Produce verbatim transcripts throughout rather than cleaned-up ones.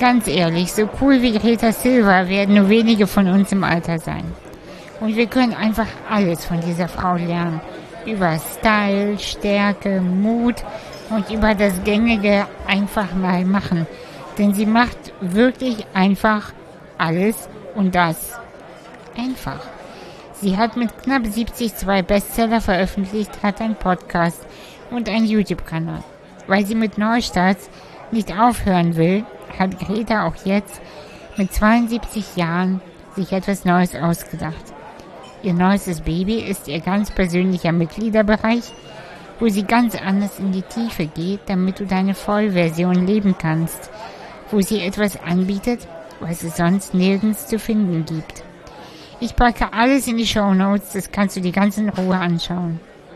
Ganz ehrlich, so cool wie Greta Silva werden nur wenige von uns im Alter sein. Und wir können einfach alles von dieser Frau lernen. Über Style, Stärke, Mut und über das Gängige einfach mal machen. Denn sie macht wirklich einfach alles und das einfach. Sie hat mit knapp siebzig zwei Bestseller veröffentlicht, hat einen Podcast und einen YouTube-Kanal. Weil sie mit Neustarts nicht aufhören will, hat Greta auch jetzt mit zweiundsiebzig Jahren sich etwas Neues ausgedacht. Ihr neuestes Baby ist ihr ganz persönlicher Mitgliederbereich, wo sie ganz anders in die Tiefe geht, damit du deine Vollversion leben kannst, wo sie etwas anbietet, was es sonst nirgends zu finden gibt. Ich packe alles in die Shownotes, das kannst du dir ganz in Ruhe anschauen.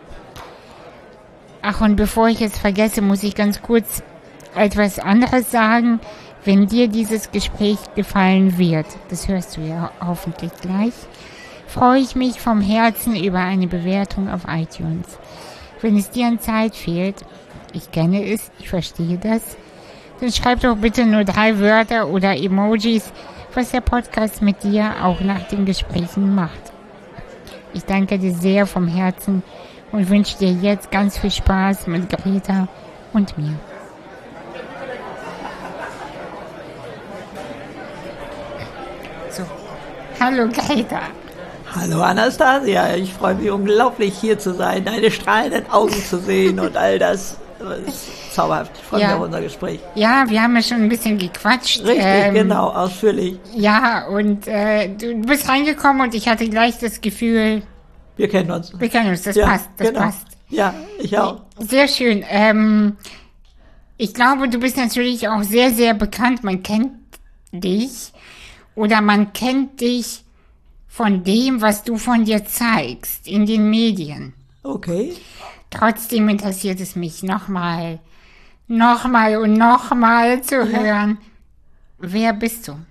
Ach, und bevor ich es vergesse, muss ich ganz kurz etwas anderes sagen. Wenn dir dieses Gespräch gefallen wird, das hörst du ja hoffentlich gleich, freue ich mich vom Herzen über eine Bewertung auf iTunes. Wenn es dir an Zeit fehlt, ich kenne es, ich verstehe das, dann schreib doch bitte nur drei Wörter oder Emojis, was der Podcast mit dir auch nach den Gesprächen macht. Ich danke dir sehr vom Herzen und wünsche dir jetzt ganz viel Spaß mit Greta und mir. So, hallo Greta. Hallo Anastasia, ich freue mich unglaublich hier zu sein, deine strahlenden Augen zu sehen und all das. Das ist zauberhaft. Ich freue mich Ja. auf unser Gespräch. Ja, wir haben ja schon ein bisschen gequatscht. Richtig, ähm, genau, ausführlich. Ja, und äh, du bist reingekommen und ich hatte gleich das Gefühl, Wir kennen uns. wir kennen uns, das Ja, passt, das genau. passt. Ja, ich auch. Sehr schön. Ähm, ich glaube, du bist natürlich auch sehr, sehr bekannt. Man kennt dich oder man kennt dich von dem, was du von dir zeigst in den Medien. Okay. Trotzdem interessiert es mich nochmal, nochmal und nochmal zu hören. Wer bist du?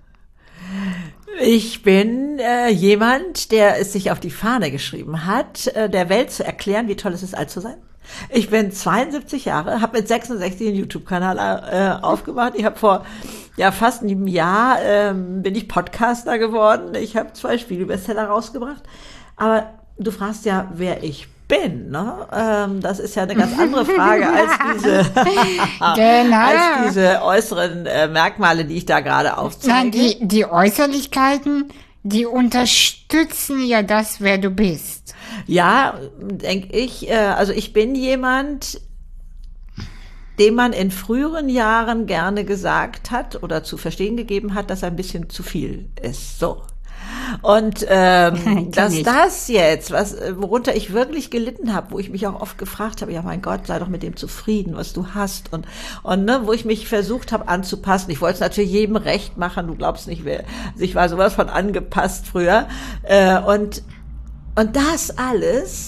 Ich bin äh, jemand, der es sich auf die Fahne geschrieben hat, äh, der Welt zu erklären, wie toll es ist, alt zu sein. Ich bin zweiundsiebzig Jahre, habe mit sechsundsechzig einen YouTube-Kanal äh, aufgemacht. Ich habe vor ja fast einem Jahr ähm, bin ich Podcaster geworden. Ich habe zwei Spiegel-Bestseller rausgebracht. Aber du fragst ja, wer ich bin, ne? Ähm, das ist ja eine ganz andere Frage als diese, Genau. als diese äußeren äh, Merkmale, die ich da gerade aufzeige. Nein, die, die Äußerlichkeiten, die unterstützen ja das, wer du bist. Ja, denke ich. Äh, also ich bin jemand, dem man in früheren Jahren gerne gesagt hat oder zu verstehen gegeben hat, dass er ein bisschen zu viel ist. So. Und ähm, dass ich. das jetzt, was worunter ich wirklich gelitten habe, wo ich mich auch oft gefragt habe, ja mein Gott, sei doch mit dem zufrieden, was du hast und und ne, wo ich mich versucht habe anzupassen. Ich wollte es natürlich jedem recht machen. Du glaubst nicht, wer, also ich war sowas von angepasst früher. Äh, und und das alles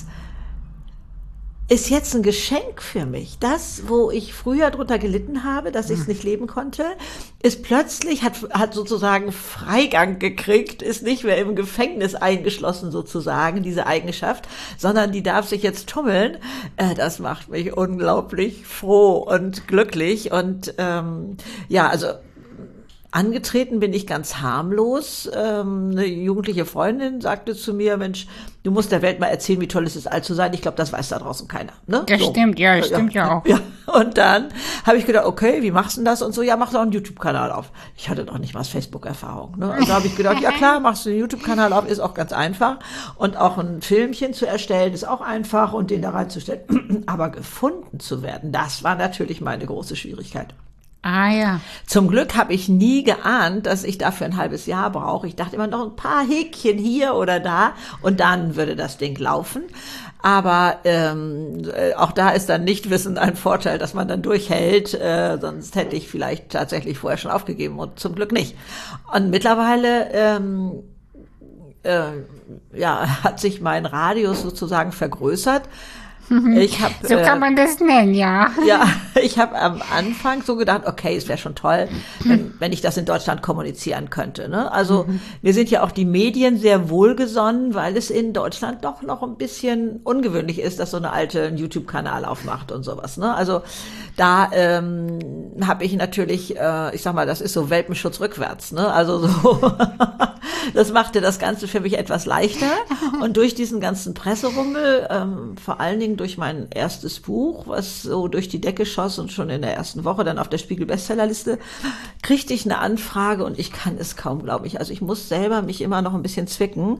ist jetzt ein Geschenk für mich. Das, wo ich früher drunter gelitten habe, dass ich es nicht leben konnte, ist plötzlich, hat, hat sozusagen Freigang gekriegt, ist nicht mehr im Gefängnis eingeschlossen sozusagen, diese Eigenschaft, sondern die darf sich jetzt tummeln. Äh, das macht mich unglaublich froh und glücklich und ähm, ja, also angetreten bin ich ganz harmlos. Ähm, eine jugendliche Freundin sagte zu mir, Mensch, du musst der Welt mal erzählen, wie toll es ist, alt zu sein. Ich glaube, das weiß da draußen keiner. Ne? Das so. stimmt, ja, das stimmt ja auch. Ja. Und dann habe ich gedacht, okay, wie machst du denn das? Und so, ja, mach doch einen YouTube-Kanal auf. Ich hatte doch nicht mal Facebook-Erfahrung. Ne? Also habe ich gedacht, ja klar, machst du einen YouTube-Kanal auf, ist auch ganz einfach. Und auch ein Filmchen zu erstellen, ist auch einfach und den da reinzustellen. Aber gefunden zu werden, das war natürlich meine große Schwierigkeit. Ah ja. Zum Glück habe ich nie geahnt, dass ich dafür ein halbes Jahr brauche. Ich dachte immer noch ein paar Häkchen hier oder da und dann würde das Ding laufen. Aber ähm, auch da ist dann Nichtwissen ein Vorteil, dass man dann durchhält. Äh, sonst hätte ich vielleicht tatsächlich vorher schon aufgegeben und zum Glück nicht. Und mittlerweile ähm, äh, ja, hat sich mein Radius sozusagen vergrößert. Ich hab, so kann man das nennen, ja. Ja, ich habe am Anfang so gedacht, okay, es wäre schon toll, wenn, wenn ich das in Deutschland kommunizieren könnte. Ne? Also mhm. mir sind ja auch die Medien sehr wohlgesonnen, weil es in Deutschland doch noch ein bisschen ungewöhnlich ist, dass so eine alte einen YouTube-Kanal aufmacht und sowas. Ne? Also da ähm, habe ich natürlich, äh, ich sag mal, das ist so Welpenschutz rückwärts. Ne? Also so, das machte das Ganze für mich etwas leichter. Und durch diesen ganzen Presserummel, ähm, vor allen Dingen durch mein erstes Buch, was so durch die Decke schoss und schon in der ersten Woche dann auf der Spiegel-Bestsellerliste, kriegte ich eine Anfrage und ich kann es kaum, glaube ich. Also ich muss selber mich immer noch ein bisschen zwicken.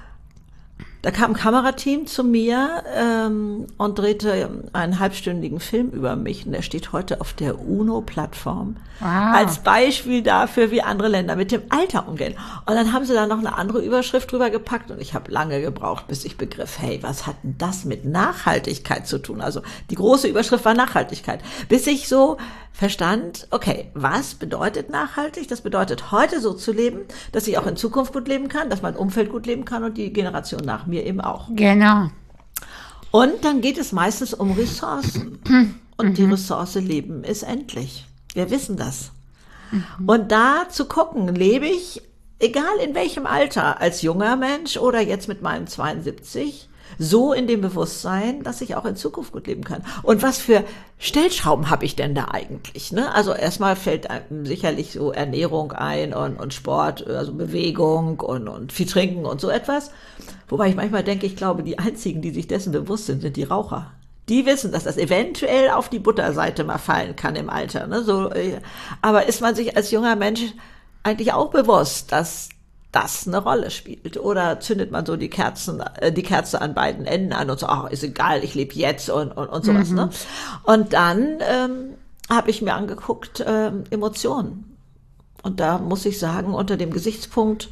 Da kam ein Kamerateam zu mir ähm, und drehte einen halbstündigen Film über mich. Und der steht heute auf der UNO-Plattform wow. als Beispiel dafür, wie andere Länder mit dem Alter umgehen. Und dann haben sie da noch eine andere Überschrift drüber gepackt. Und ich habe lange gebraucht, bis ich begriff, hey, was hat denn das mit Nachhaltigkeit zu tun? Also die große Überschrift war Nachhaltigkeit. Bis ich so verstand, okay, was bedeutet nachhaltig? Das bedeutet, heute so zu leben, dass ich auch in Zukunft gut leben kann, dass mein Umfeld gut leben kann und die Generation nach mir eben auch. Genau. Und dann geht es meistens um Ressourcen. Und mhm. die Ressource Leben ist endlich. Wir wissen das. Mhm. Und da zu gucken, lebe ich, egal in welchem Alter, als junger Mensch oder jetzt mit meinen zweiundsiebzig, so in dem Bewusstsein, dass ich auch in Zukunft gut leben kann. Und was für Stellschrauben habe ich denn da eigentlich? Ne? Also erstmal fällt einem sicherlich so Ernährung ein und, und Sport, also Bewegung und, und viel Trinken und so etwas. Wobei ich manchmal denke, ich glaube, die einzigen, die sich dessen bewusst sind, sind die Raucher. Die wissen, dass das eventuell auf die Butterseite mal fallen kann im Alter. Ne? So, aber ist man sich als junger Mensch eigentlich auch bewusst, dass das eine Rolle spielt? Oder zündet man so die Kerzen, äh, die Kerze an beiden Enden an und so, ach, ist egal, ich lebe jetzt und, und, und sowas. Mhm. Ne? Und dann ähm, habe ich mir angeguckt, ähm, Emotionen. Und da muss ich sagen, unter dem Gesichtspunkt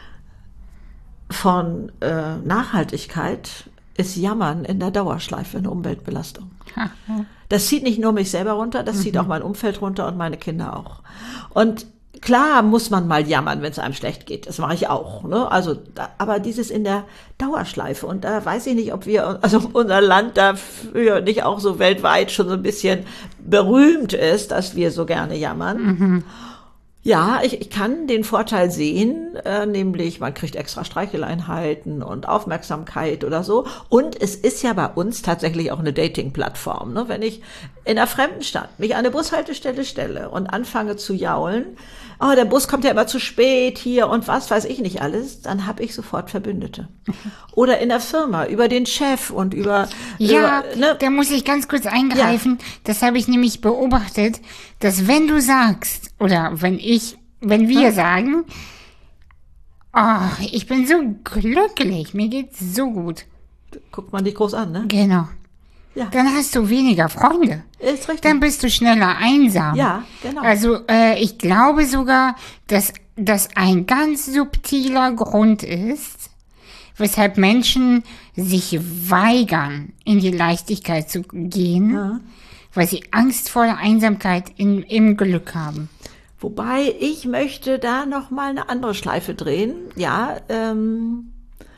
von äh, Nachhaltigkeit ist Jammern in der Dauerschleife eine Umweltbelastung. Mhm. Das zieht nicht nur mich selber runter, das mhm. zieht auch mein Umfeld runter und meine Kinder auch. Und klar muss man mal jammern, wenn es einem schlecht geht. Das mache ich auch. Ne? Also, da, aber dieses in der Dauerschleife. Und da weiß ich nicht, ob wir, also unser Land dafür nicht auch so weltweit schon so ein bisschen berühmt ist, dass wir so gerne jammern. Mhm. Ja, ich, ich kann den Vorteil sehen, äh, nämlich man kriegt extra Streicheleinheiten und Aufmerksamkeit oder so. Und es ist ja bei uns tatsächlich auch eine Dating-Plattform. Ne? Wenn ich in einer fremden Stadt mich an eine Bushaltestelle stelle und anfange zu jaulen, oh, der Bus kommt ja immer zu spät hier und was weiß ich nicht alles, dann habe ich sofort Verbündete. Oder in der Firma, über den Chef und über... Ja, über, ne? Da muss ich ganz kurz eingreifen. Ja. Das habe ich nämlich beobachtet, dass wenn du sagst, oder wenn ich, wenn wir hm? sagen, oh, ich bin so glücklich, mir geht's so gut. Guckt man dich groß an, ne? Genau. Ja. Dann hast du weniger Freunde. Ist richtig. Dann bist du schneller einsam. Ja, genau. Also äh, ich glaube sogar, dass das ein ganz subtiler Grund ist, weshalb Menschen sich weigern, in die Leichtigkeit zu gehen, ja. weil sie Angst vor der Einsamkeit in, im Glück haben. Wobei ich möchte da noch mal eine andere Schleife drehen. Ja, ähm...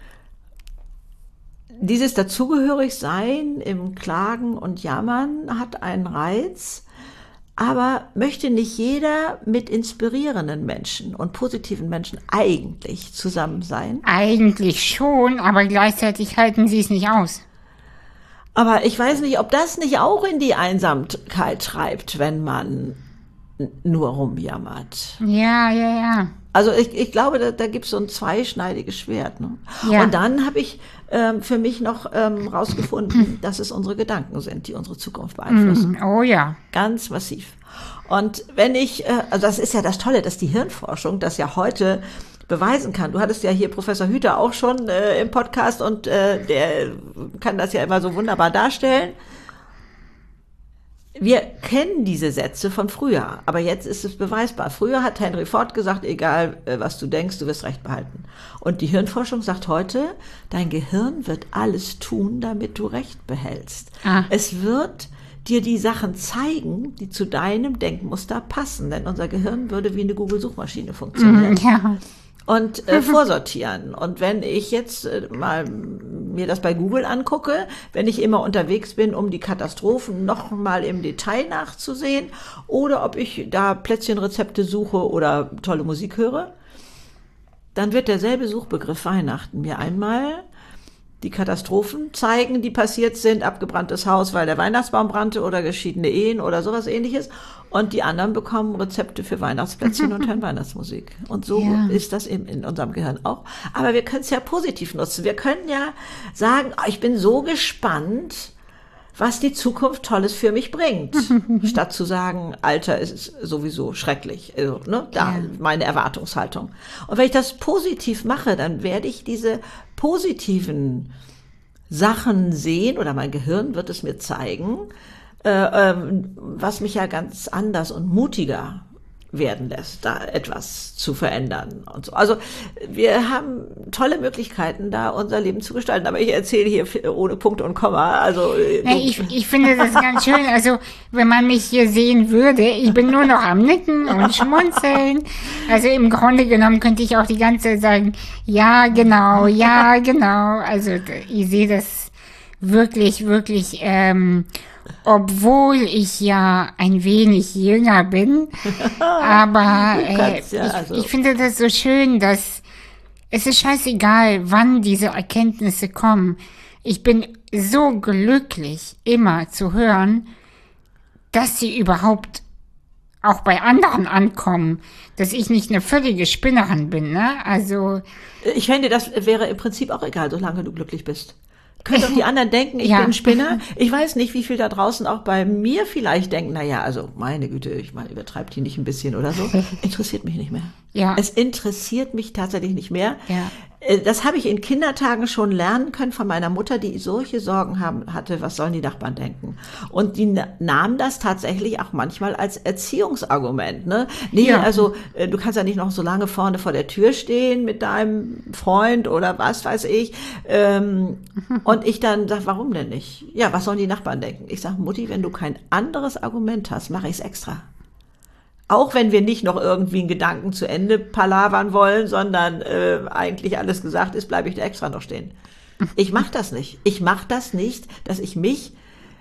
dieses Dazugehörigsein im Klagen und Jammern hat einen Reiz, aber möchte nicht jeder mit inspirierenden Menschen und positiven Menschen eigentlich zusammen sein? Eigentlich schon, aber gleichzeitig halten sie es nicht aus. Aber ich weiß nicht, ob das nicht auch in die Einsamkeit treibt, wenn man nur rumjammert. Ja, ja, ja. Also ich, ich glaube, da, da gibt es so ein zweischneidiges Schwert. Ne? Ja. Und dann habe ich ähm, für mich noch ähm, rausgefunden, dass es unsere Gedanken sind, die unsere Zukunft beeinflussen. Oh ja. Ganz massiv. Und wenn ich, äh, also das ist ja das Tolle, dass die Hirnforschung das ja heute beweisen kann. Du hattest ja hier Professor Hüter auch schon äh, im Podcast und äh, der kann das ja immer so wunderbar darstellen. Wir kennen diese Sätze von früher, aber jetzt ist es beweisbar. Früher hat Henry Ford gesagt, egal was du denkst, du wirst Recht behalten. Und die Hirnforschung sagt heute, dein Gehirn wird alles tun, damit du Recht behältst. Ah. Es wird dir die Sachen zeigen, die zu deinem Denkmuster passen, denn unser Gehirn würde wie eine Google-Suchmaschine funktionieren. Ja. und äh, vorsortieren. Und wenn ich jetzt äh, mal mir das bei Google angucke, wenn ich immer unterwegs bin, um die Katastrophen noch mal im Detail nachzusehen oder ob ich da Plätzchenrezepte suche oder tolle Musik höre, dann wird derselbe Suchbegriff Weihnachten mir einmal die Katastrophen zeigen, die passiert sind, abgebranntes Haus, weil der Weihnachtsbaum brannte oder geschiedene Ehen oder sowas Ähnliches. Und die anderen bekommen Rezepte für Weihnachtsplätzchen und hören Weihnachtsmusik. Und so Ja. ist das eben in unserem Gehirn auch. Aber wir können es ja positiv nutzen. Wir können ja sagen, oh, ich bin so gespannt, was die Zukunft Tolles für mich bringt. Statt zu sagen, Alter ist sowieso schrecklich. Also, ne, da Ja. meine Erwartungshaltung. Und wenn ich das positiv mache, dann werde ich diese positiven Sachen sehen oder mein Gehirn wird es mir zeigen, äh, ähm, was mich ja ganz anders und mutiger werden lässt, da etwas zu verändern und so. Also wir haben tolle Möglichkeiten, da unser Leben zu gestalten. Aber ich erzähle hier ohne Punkt und Komma. Also Ja, ich, ich finde das ganz schön. Also, wenn man mich hier sehen würde, ich bin nur noch am Nicken und Schmunzeln. Also, im Grunde genommen könnte ich auch die ganze Zeit sagen, ja, genau, ja, genau. Also, ich sehe das wirklich, wirklich, ähm, obwohl ich ja ein wenig jünger bin. Aber äh, kannst ja, ich, also- ich finde das so schön, dass es ist scheißegal, wann diese Erkenntnisse kommen. Ich bin so glücklich, immer zu hören, dass sie überhaupt auch bei anderen ankommen, dass ich nicht eine völlige Spinnerin bin, ne? Also, ich fände, das wäre im Prinzip auch egal, solange du glücklich bist. Können doch die anderen denken, ich Ja. bin Spinner. Ich weiß nicht, wie viel da draußen auch bei mir vielleicht denken, na ja, also meine Güte, ich meine, übertreibt die nicht ein bisschen oder so. Interessiert mich nicht mehr. Ja. Es interessiert mich tatsächlich nicht mehr. Ja. Äh, Das habe ich in Kindertagen schon lernen können von meiner Mutter, die solche Sorgen haben, hatte, was sollen die Nachbarn denken? Und die na- nahm das tatsächlich auch manchmal als Erziehungsargument. Ne? Nee, Ja. also äh, du kannst ja nicht noch so lange vorne vor der Tür stehen mit deinem Freund oder was weiß ich. Ähm, und ich dann sag, warum denn nicht? Ja, was sollen die Nachbarn denken? Ich sag, Mutti, wenn du kein anderes Argument hast, mache ich's extra. Auch wenn wir nicht noch irgendwie einen Gedanken zu Ende palavern wollen, sondern äh, eigentlich alles gesagt ist, bleibe ich da extra noch stehen. Ich mache das nicht. Ich mache das nicht, dass ich mich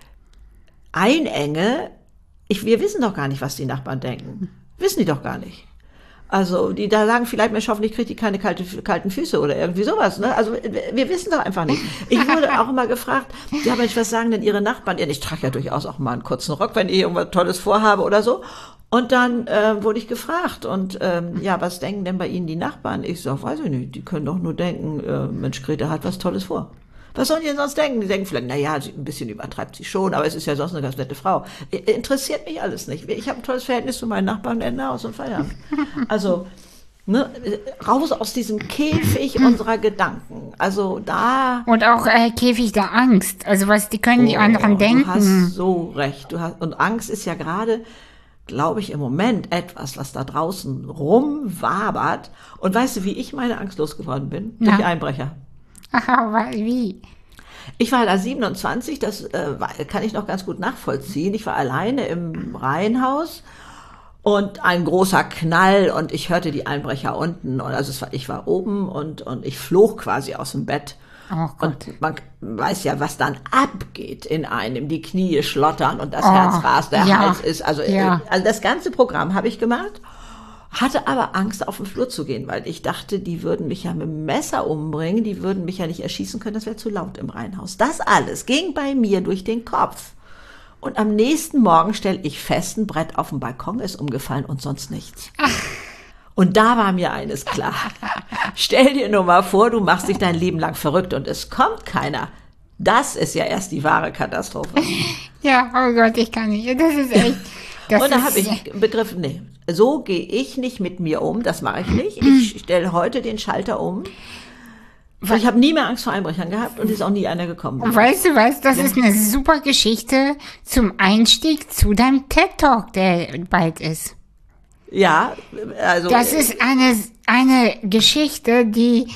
einenge. Ich, wir wissen doch gar nicht, was die Nachbarn denken. Wissen die doch gar nicht. Also die da sagen vielleicht, Mensch, hoffentlich kriegt die keine kalte, kalten Füße oder irgendwie sowas. Ne? Also wir, wir wissen doch einfach nicht. Ich wurde auch immer gefragt, ja Mensch, was sagen denn Ihre Nachbarn? Ja, ich trage ja durchaus auch mal einen kurzen Rock, wenn ich irgendwas Tolles vorhabe oder so. Und dann äh, wurde ich gefragt und ähm, ja, was denken denn bei Ihnen die Nachbarn? Ich sag, weiß ich nicht, die können doch nur denken, äh, Mensch, Grete hat was Tolles vor. Was sollen die denn sonst denken? Die denken vielleicht, na ja, ein bisschen übertreibt sie schon, aber es ist ja sonst eine ganz nette Frau. Interessiert mich alles nicht. Ich habe ein tolles Verhältnis zu meinen Nachbarn, Ende aus und Feierabend. Also, ne, raus aus diesem Käfig unserer Gedanken. Also da... und auch äh, Käfig der Angst. Also, was die können die Oh, anderen denken. Du hast so recht. Du hast, und Angst ist ja gerade, glaube ich, im Moment etwas, was da draußen rumwabert. Und weißt du, wie ich meine Angst losgeworden bin? Na. Durch Einbrecher. Aha, wa- wie? Ich war da siebenundzwanzig, das äh, war, kann ich noch ganz gut nachvollziehen. Ich war alleine im Reihenhaus und ein großer Knall und ich hörte die Einbrecher unten. Und also es war, ich war oben und, und ich flog quasi aus dem Bett. Oh Gott. Und man weiß ja, was dann abgeht in einem. Die Knie schlottern und das Oh, Herz rast, der ja, Hals ist. Also, ja. äh, also das ganze Programm habe ich gemacht. Hatte aber Angst, auf den Flur zu gehen, weil ich dachte, die würden mich ja mit dem Messer umbringen, die würden mich ja nicht erschießen können, das wäre zu laut im Reihenhaus. Das alles ging bei mir durch den Kopf. Und am nächsten Morgen stelle ich fest, ein Brett auf dem Balkon ist umgefallen und sonst nichts. Und da war mir eines klar. Stell dir nur mal vor, du machst dich dein Leben lang verrückt und es kommt keiner. Das ist ja erst die wahre Katastrophe. Ja, oh Gott, ich kann nicht. Das ist echt. Das Und da ist- habe ich begriffen, nee, so gehe ich nicht mit mir um, das mache ich nicht. Ich stelle heute den Schalter um. Und ich habe nie mehr Angst vor Einbrechern gehabt und ist auch nie einer gekommen. Weißt du was, das ist eine super Geschichte zum Einstieg zu deinem TED-Talk, der bald ist. Ja, also Das ist eine, eine Geschichte, die,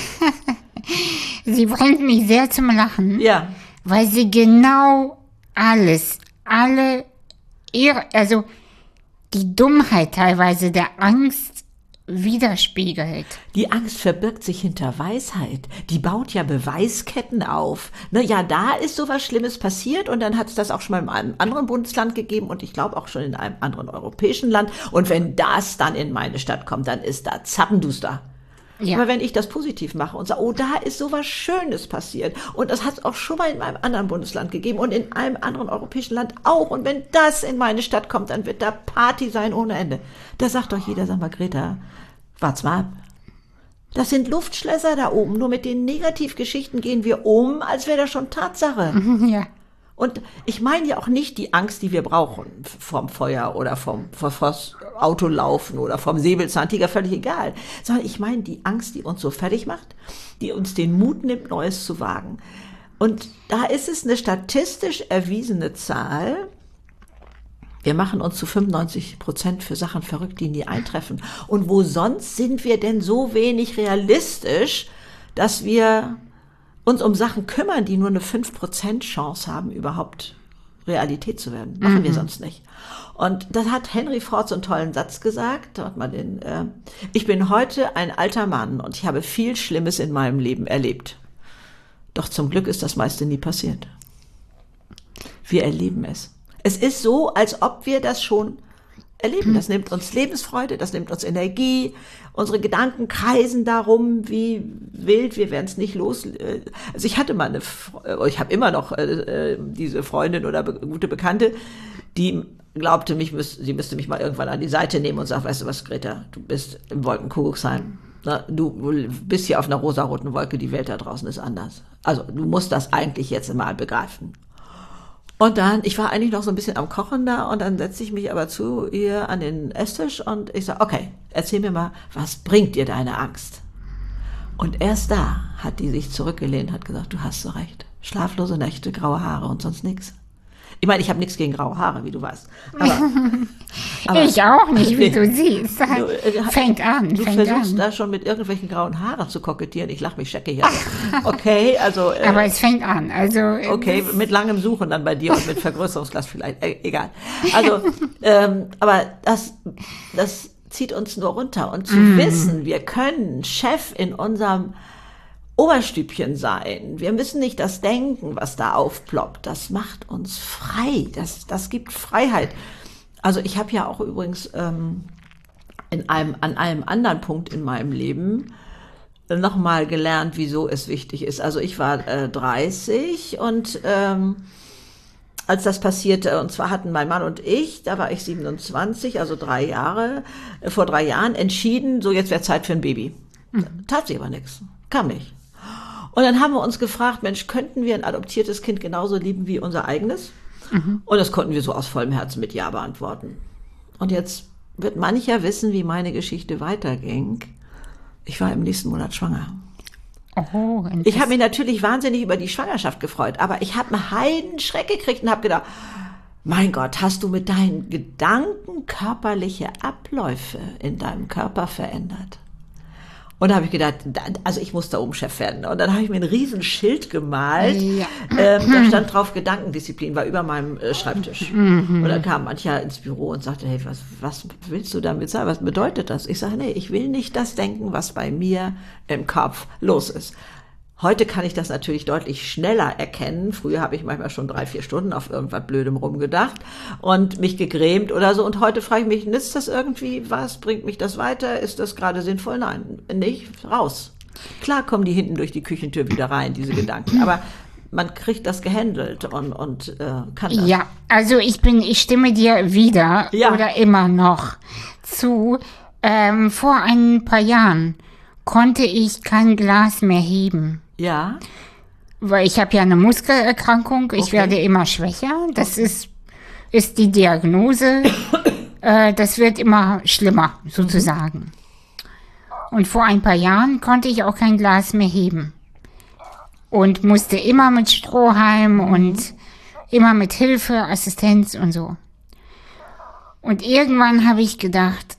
sie bringt mich sehr zum Lachen, ja, weil sie genau alles, alle, ihre, also die Dummheit teilweise der Angst widerspiegelt. Die Angst verbirgt sich hinter Weisheit. Die baut ja Beweisketten auf. Ne, ja, da ist sowas Schlimmes passiert und dann hat es das auch schon mal in einem anderen Bundesland gegeben und ich glaube auch schon in einem anderen europäischen Land. Und wenn das dann in meine Stadt kommt, dann ist da zappenduster. Ja. Aber wenn ich das positiv mache und sage, oh, da ist sowas Schönes passiert und das hat es auch schon mal in einem anderen Bundesland gegeben und in einem anderen europäischen Land auch und wenn das in meine Stadt kommt, dann wird da Party sein ohne Ende. Da sagt doch jeder, sag mal, Greta, wart's mal ab. Das sind Luftschlösser da oben, nur mit den Negativgeschichten gehen wir um, als wäre das schon Tatsache. Ja. Und ich meine ja auch nicht die Angst, die wir brauchen, vom Feuer oder vom, vom Autolaufen oder vom Säbelzahntiger, völlig egal. Sondern ich meine die Angst, die uns so fertig macht, die uns den Mut nimmt, Neues zu wagen. Und da ist es eine statistisch erwiesene Zahl. Wir machen uns zu fünfundneunzig Prozent für Sachen verrückt, die nie eintreffen. Und wo sonst sind wir denn so wenig realistisch, dass wir uns um Sachen kümmern, die nur eine fünf Prozent Chance haben, überhaupt Realität zu werden. Machen mhm. wir sonst nicht. Und das hat Henry Ford so einen tollen Satz gesagt. Da hat man den, äh, ich bin heute ein alter Mann und ich habe viel Schlimmes in meinem Leben erlebt. Doch zum Glück ist das meiste nie passiert. Wir erleben es. Es ist so, als ob wir das schon erleben. Das nimmt uns Lebensfreude, das nimmt uns Energie. Unsere Gedanken kreisen darum, wie wild, wir werden es nicht los. Also ich hatte mal eine, ich habe immer noch äh, diese Freundin oder be- gute Bekannte, die glaubte, mich müß, sie müsste mich mal irgendwann an die Seite nehmen und sagt, weißt du was, Greta, du bist im Wolkenkuckucksheim. Na, du bist hier auf einer rosaroten Wolke, die Welt da draußen ist anders. Also du musst das eigentlich jetzt mal begreifen. Und dann, ich war eigentlich noch so ein bisschen am Kochen da und dann setze ich mich aber zu ihr an den Esstisch und ich sage, okay, erzähl mir mal, was bringt dir deine Angst? Und erst da hat die sich zurückgelehnt, hat gesagt, du hast so recht. Schlaflose Nächte, graue Haare und sonst nichts. Ich meine, ich habe nichts gegen graue Haare, wie du weißt. Aber, aber ich auch nicht, wie du siehst. Du, äh, fängt an, Du fängt versuchst an. da schon mit irgendwelchen grauen Haaren zu kokettieren. Ich lache mich schecke hier. Okay, also. Äh, aber es fängt an, also. Okay, mit langem Suchen dann bei dir und mit Vergrößerungsglas vielleicht. Äh, egal. Also, ähm, aber das, das zieht uns nur runter. Und zu mm. wissen, wir können Chef in unserem Oberstübchen sein. Wir müssen nicht das denken, was da aufploppt. Das macht uns frei. Das, das gibt Freiheit. Also ich habe ja auch übrigens ähm, in einem, an einem anderen Punkt in meinem Leben nochmal gelernt, wieso es wichtig ist. Also ich war äh, dreißig und ähm, als das passierte, und zwar hatten mein Mann und ich, da war ich siebenundzwanzig, also drei Jahre, äh, vor drei Jahren entschieden, so jetzt wäre Zeit für ein Baby. Mhm. Tat sich aber nichts. Kam nicht. Und dann haben wir uns gefragt, Mensch, könnten wir ein adoptiertes Kind genauso lieben wie unser eigenes? Mhm. Und das konnten wir so aus vollem Herzen mit Ja beantworten. Und jetzt wird mancher wissen, wie meine Geschichte weiterging. Ich war im nächsten Monat schwanger. Oh, ich habe mich natürlich wahnsinnig über die Schwangerschaft gefreut, aber ich habe einen Heidenschreck gekriegt und habe gedacht, mein Gott, hast du mit deinen Gedanken körperliche Abläufe in deinem Körper verändert? Und da habe ich gedacht, also ich muss da oben Chef werden. Und dann habe ich mir ein riesen Schild gemalt. Ja. Ähm, da stand drauf, Gedankendisziplin, war über meinem äh, Schreibtisch. Mhm. Und dann kam mancher ins Büro und sagte, hey, was, was willst du damit sagen? Was bedeutet das? Ich sage, nee, ich will nicht das denken, was bei mir im Kopf los ist. Heute kann ich das natürlich deutlich schneller erkennen. Früher habe ich manchmal schon drei, vier Stunden auf irgendwas Blödem rumgedacht und mich gegrämt oder so. Und heute frage ich mich, nützt das irgendwie? Was bringt mich das weiter? Ist das gerade sinnvoll? Nein, nicht. Raus. Klar kommen die hinten durch die Küchentür wieder rein, diese Gedanken. Aber man kriegt das gehandelt und, und äh, kann das. Ja, also ich bin, ich stimme dir wieder ja. oder immer noch zu. Ähm, vor ein paar Jahren konnte ich kein Glas mehr heben. Ja. Weil ich habe ja eine Muskelerkrankung, ich okay. werde immer schwächer. Das okay. ist, ist die Diagnose. äh, das wird immer schlimmer, sozusagen. Mhm. Und vor ein paar Jahren konnte ich auch kein Glas mehr heben. Und musste immer mit Strohhalm mhm. und immer mit Hilfe, Assistenz und so. Und irgendwann habe ich gedacht,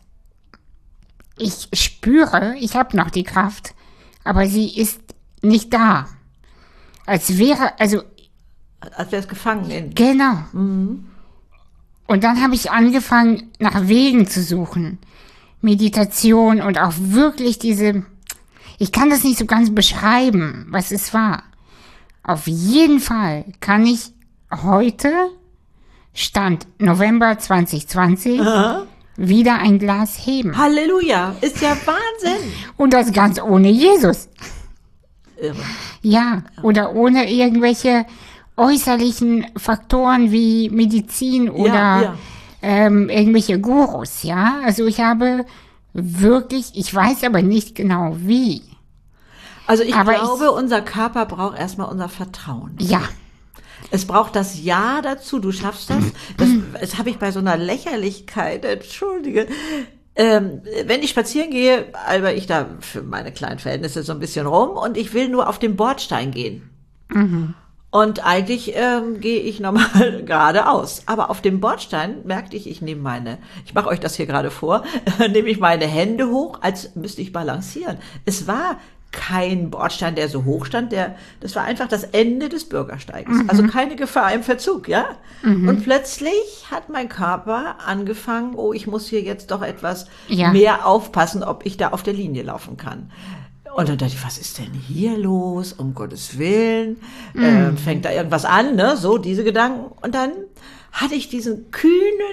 ich spüre, ich habe noch die Kraft, aber sie ist nicht da. Als wäre, also... Als wäre es gefangen. In. Genau. Mhm. Und dann habe ich angefangen, nach Wegen zu suchen, Meditation und auch wirklich diese, ich kann das nicht so ganz beschreiben, was es war. Auf jeden Fall kann ich heute, Stand November zwanzig zwanzig, Aha. wieder ein Glas heben. Halleluja, ist ja Wahnsinn. Und das ganz ohne Jesus. Irre. Ja, oder ohne irgendwelche äußerlichen Faktoren wie Medizin oder Ja, ja. Ähm, irgendwelche Gurus, ja. Also ich habe wirklich, ich weiß aber nicht genau wie. Also ich Aber glaube, ich- unser Körper braucht erstmal unser Vertrauen. Ja, Es braucht das Ja dazu, du schaffst das. Das, das habe ich bei so einer Lächerlichkeit, entschuldige. Ähm, wenn ich spazieren gehe, alber ich da für meine kleinen Verhältnisse so ein bisschen rum und ich will nur auf den Bordstein gehen. Und eigentlich ähm, gehe ich normal geradeaus. Aber auf dem Bordstein merkte ich, ich nehme meine, ich mache euch das hier gerade vor, nehme ich meine Hände hoch, als müsste ich balancieren. Es war kein Bordstein, der so hoch stand, der, das war einfach das Ende des Bürgersteiges. Also keine Gefahr im Verzug, ja? Und plötzlich hat mein Körper angefangen, oh, ich muss hier jetzt doch etwas Ja. mehr aufpassen, ob ich da auf der Linie laufen kann. Und dann dachte ich, was ist denn hier los? Um Gottes Willen. Äh, fängt da irgendwas an, ne? So, diese Gedanken. Und dann hatte ich diesen kühnen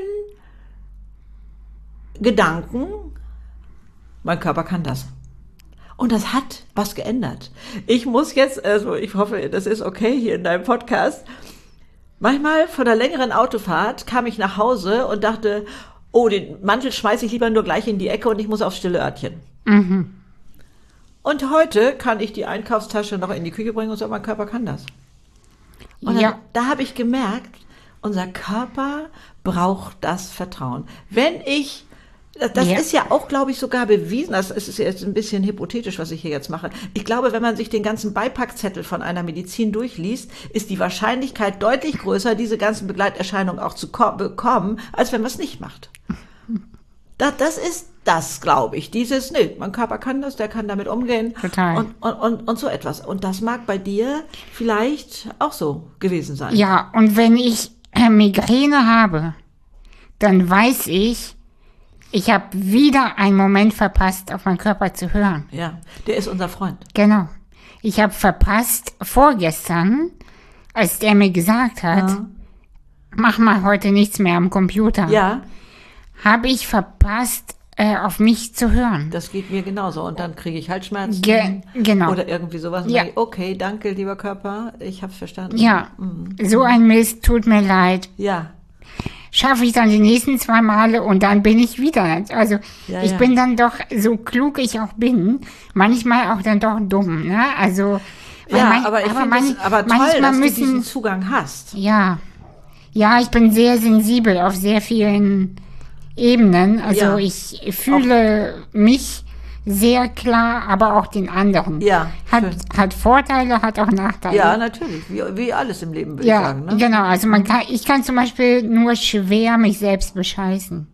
Gedanken, mein Körper kann das. Und das hat was geändert. Ich muss jetzt, also ich hoffe, das ist okay hier in deinem Podcast. Manchmal von einer längeren Autofahrt kam ich nach Hause und dachte, oh, den Mantel schmeiße ich lieber nur gleich in die Ecke und ich muss aufs stille Örtchen. Und heute kann ich die Einkaufstasche noch in die Küche bringen und so, mein Körper kann das. Und dann, ja, da habe ich gemerkt, unser Körper braucht das Vertrauen. Wenn ich, das, das Ja. ist ja auch, glaube ich, sogar bewiesen, das ist jetzt ein bisschen hypothetisch, was ich hier jetzt mache. Ich glaube, wenn man sich den ganzen Beipackzettel von einer Medizin durchliest, ist die Wahrscheinlichkeit deutlich größer, diese ganzen Begleiterscheinungen auch zu ko- bekommen, als wenn man es nicht macht. Das, das ist das, glaube ich. Dieses, nee, mein Körper kann das, der kann damit umgehen. Total. Und, und, und, und so etwas. Und das mag bei dir vielleicht auch so gewesen sein. ja, und wenn ich äh, Migräne habe, dann weiß ich, ich habe wieder einen Moment verpasst, auf meinen Körper zu hören. Ja, der ist unser Freund. Genau. Ich habe verpasst, vorgestern, als der mir gesagt hat, Ja. mach mal heute nichts mehr am Computer, Ja, habe ich verpasst, äh, auf mich zu hören. das geht mir genauso. Und dann kriege ich Halsschmerzen. Ge genau. Oder irgendwie sowas. Und Ja. dann, okay, danke, lieber Körper. Ich habe es verstanden. Ja, so ein Mist, tut mir leid. Ja. Schaffe ich dann die nächsten zwei Male und dann bin ich wieder. Also Ja, ich ja. bin dann doch, so klug ich auch bin, manchmal auch dann doch dumm. Ne? Also, weil Ja, man- aber ich finde man- es aber toll, manchmal dass müssen, du diesen Zugang hast. Ja, ja, ich bin sehr sensibel auf sehr vielen Ebenen. Also Ja. ich fühle mich sehr klar, aber auch den anderen. Ja, Hat, schön. hat Vorteile, hat auch Nachteile. Ja, natürlich. Wie, wie alles im Leben, würde Ja, ich sagen. Ne? genau. Also man kann, ich kann zum Beispiel nur schwer mich selbst bescheißen.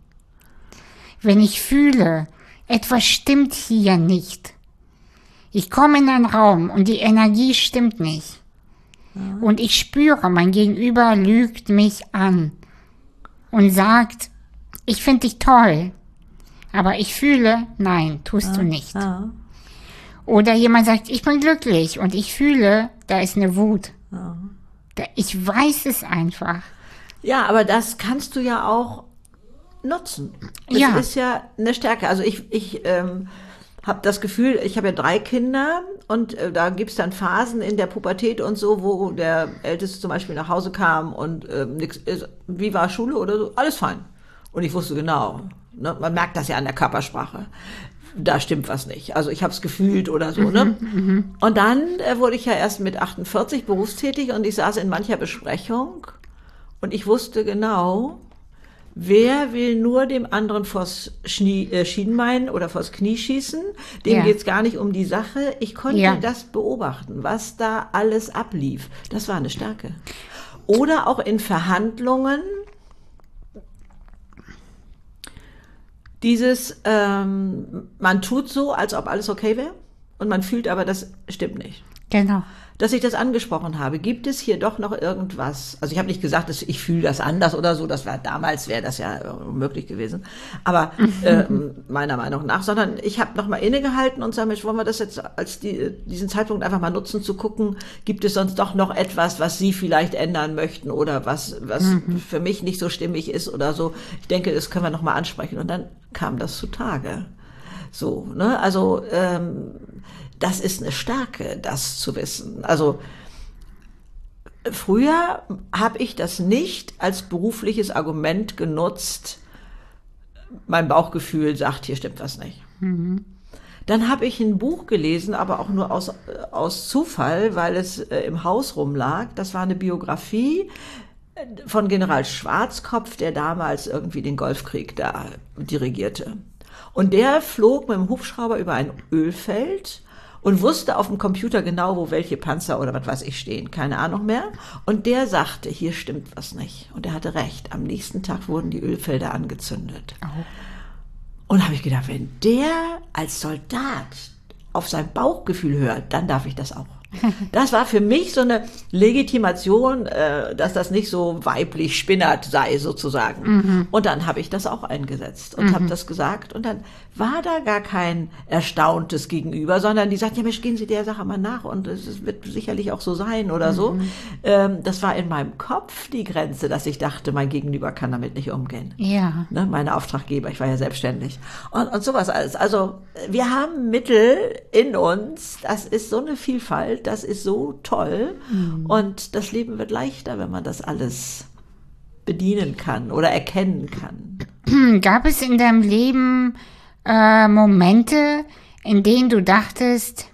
Wenn ich fühle, etwas stimmt hier nicht. Ich komme in einen Raum und die Energie stimmt nicht. Und ich spüre, mein Gegenüber lügt mich an und sagt, ich finde dich toll. Aber ich fühle, nein, tust du nicht. Ja. Oder jemand sagt, ich bin glücklich und ich fühle, da ist eine Wut. Da, ich weiß es einfach. Ja, aber das kannst du ja auch nutzen. Das Ja. ist ja eine Stärke. Also ich, ich ähm, habe das Gefühl, ich habe ja drei Kinder und äh, da gibt's dann Phasen in der Pubertät und so, wo der Älteste zum Beispiel nach Hause kam und ähm, nix ist, wie war Schule oder so, alles fein. Und ich wusste genau, ne, man merkt das ja an der Körpersprache. Da stimmt was nicht. Also ich habe es gefühlt oder so. Ne? Und dann äh, wurde ich ja erst mit achtundvierzig berufstätig und ich saß in mancher Besprechung und ich wusste genau, wer will nur dem anderen vors Schnie, äh, Schienbein oder vors Knie schießen. Dem Ja. geht's gar nicht um die Sache. Ich konnte Ja. das beobachten, was da alles ablief. Das war eine Stärke. Oder auch in Verhandlungen dieses, ähm, man tut so, als ob alles okay wäre und man fühlt aber, das stimmt nicht. Genau. dass ich das angesprochen habe. Gibt es hier doch noch irgendwas? Also ich habe nicht gesagt, dass ich fühle das anders oder so. Das war damals, wäre das ja unmöglich gewesen. Aber äh, meiner Meinung nach, sondern ich habe noch mal innegehalten und sage, Mensch, wollen wir das jetzt als die, diesen Zeitpunkt einfach mal nutzen, zu gucken, gibt es sonst doch noch etwas, was Sie vielleicht ändern möchten oder was, was mhm. für mich nicht so stimmig ist oder so. Ich denke, das können wir noch mal ansprechen. Und dann kam das zutage. So, ne? Also ähm, das ist eine Stärke, das zu wissen. Also früher habe ich das nicht als berufliches Argument genutzt. Mein Bauchgefühl sagt, hier stimmt was nicht. Mhm. Dann habe ich ein Buch gelesen, aber auch nur aus, aus Zufall, weil es äh, im Haus rumlag. Das war eine Biografie von General Schwarzkopf, der damals irgendwie den Golfkrieg da dirigierte. Und der flog mit dem Hubschrauber über ein Ölfeld und wusste auf dem Computer genau, wo welche Panzer oder was weiß ich stehen. Keine Ahnung mehr. Und der sagte, hier stimmt was nicht. Und er hatte recht. Am nächsten Tag wurden die Ölfelder angezündet. Oh. Und da habe ich gedacht, wenn der als Soldat auf sein Bauchgefühl hört, dann darf ich das auch. Das war für mich so eine Legitimation, äh, dass das nicht so weiblich spinnert sei sozusagen. Mhm. Und dann habe ich das auch eingesetzt und mhm. habe das gesagt. Und dann war da gar kein erstauntes Gegenüber, sondern die sagt, ja Mensch, gehen Sie der Sache mal nach und es wird sicherlich auch so sein oder mhm. so. Ähm, das war in meinem Kopf die Grenze, dass ich dachte, mein Gegenüber kann damit nicht umgehen. Ja. Ne, meine Auftraggeber, ich war ja selbstständig. Und, und sowas alles. Also wir haben Mittel in uns, das ist so eine Vielfalt, das ist so toll mhm. und das Leben wird leichter, wenn man das alles bedienen kann oder erkennen kann. Gab es in deinem Leben äh, Momente, in denen du dachtest,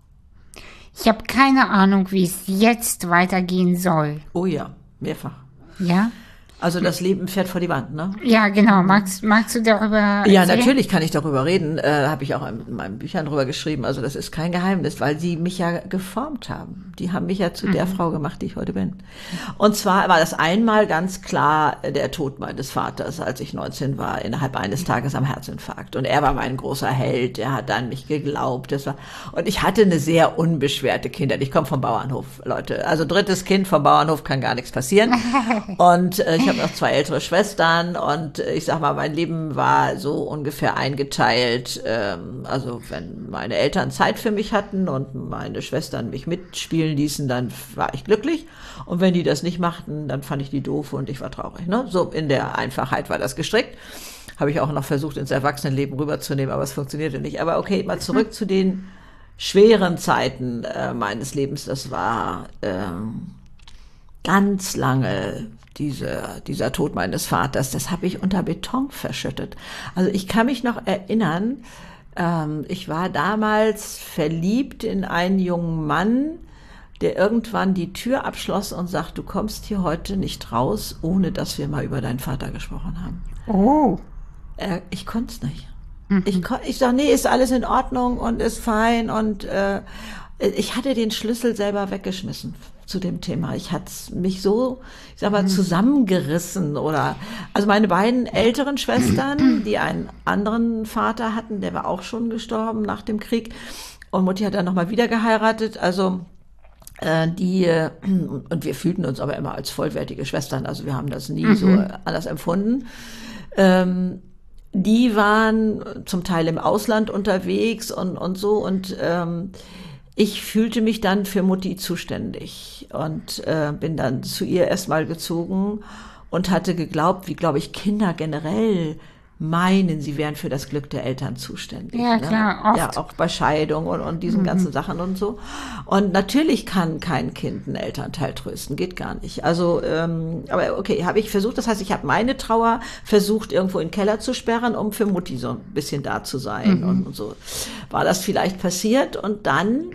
ich habe keine Ahnung, wie es jetzt weitergehen soll? Oh ja, mehrfach. Ja? Also das Leben fährt vor die Wand, ne? Ja, genau. Magst, magst du darüber erzählen? Ja, natürlich kann ich darüber reden. Äh, habe ich auch in meinen Büchern drüber geschrieben. Also das ist kein Geheimnis, weil sie mich ja geformt haben. Die haben mich ja zu mhm. der Frau gemacht, die ich heute bin. Und zwar war das einmal ganz klar der Tod meines Vaters, als ich neunzehn war, innerhalb eines Tages am Herzinfarkt. Und er war mein großer Held. Er hat an mich geglaubt. Das war, und ich hatte eine sehr unbeschwerte Kindheit. Ich komme vom Bauernhof, Leute. Also drittes Kind vom Bauernhof kann gar nichts passieren. Und äh, ich habe noch zwei ältere Schwestern und ich sag mal, mein Leben war so ungefähr eingeteilt. Ähm, also wenn meine Eltern Zeit für mich hatten und meine Schwestern mich mitspielen ließen, dann war ich glücklich. Und wenn die das nicht machten, dann fand ich die doof und ich war traurig. Ne? So in der Einfachheit war das gestrickt. Habe ich auch noch versucht, ins Erwachsenenleben rüberzunehmen, aber es funktionierte nicht. Aber okay, mal zurück zu den schweren Zeiten äh, meines Lebens. Das war ähm, ganz lange Diese, dieser Tod meines Vaters, das habe ich unter Beton verschüttet. Also ich kann mich noch erinnern, ähm, ich war damals verliebt in einen jungen Mann, der irgendwann die Tür abschloss und sagt, du kommst hier heute nicht raus, ohne dass wir mal über deinen Vater gesprochen haben. Oh. Äh, ich konnte es nicht. Mhm. Ich, kon, ich sag, nee, ist alles in Ordnung und ist fein und äh, ich hatte den Schlüssel selber weggeschmissen zu dem Thema. Ich hatte mich so, ich sag mal, zusammengerissen oder, also meine beiden älteren Schwestern, die einen anderen Vater hatten, der war auch schon gestorben nach dem Krieg und Mutti hat dann nochmal wieder geheiratet, also äh, die, und wir fühlten uns aber immer als vollwertige Schwestern, also wir haben das nie mhm. so anders empfunden. Ähm, die waren zum Teil im Ausland unterwegs und, und so und ähm, ich fühlte mich dann für Mutti zuständig und äh, bin dann zu ihr erstmal gezogen und hatte geglaubt, wie glaube ich Kinder generell meinen, sie wären für das Glück der Eltern zuständig. Ja, klar, ne? oft. Ja, auch bei Scheidung und, und diesen mhm. ganzen Sachen und so. Und natürlich kann kein Kind einen Elternteil trösten, geht gar nicht. Also, ähm, aber okay, habe ich versucht. Das heißt, ich habe meine Trauer versucht, irgendwo in den Keller zu sperren, um für Mutti so ein bisschen da zu sein. Mhm. Und, und so war das vielleicht passiert. Und dann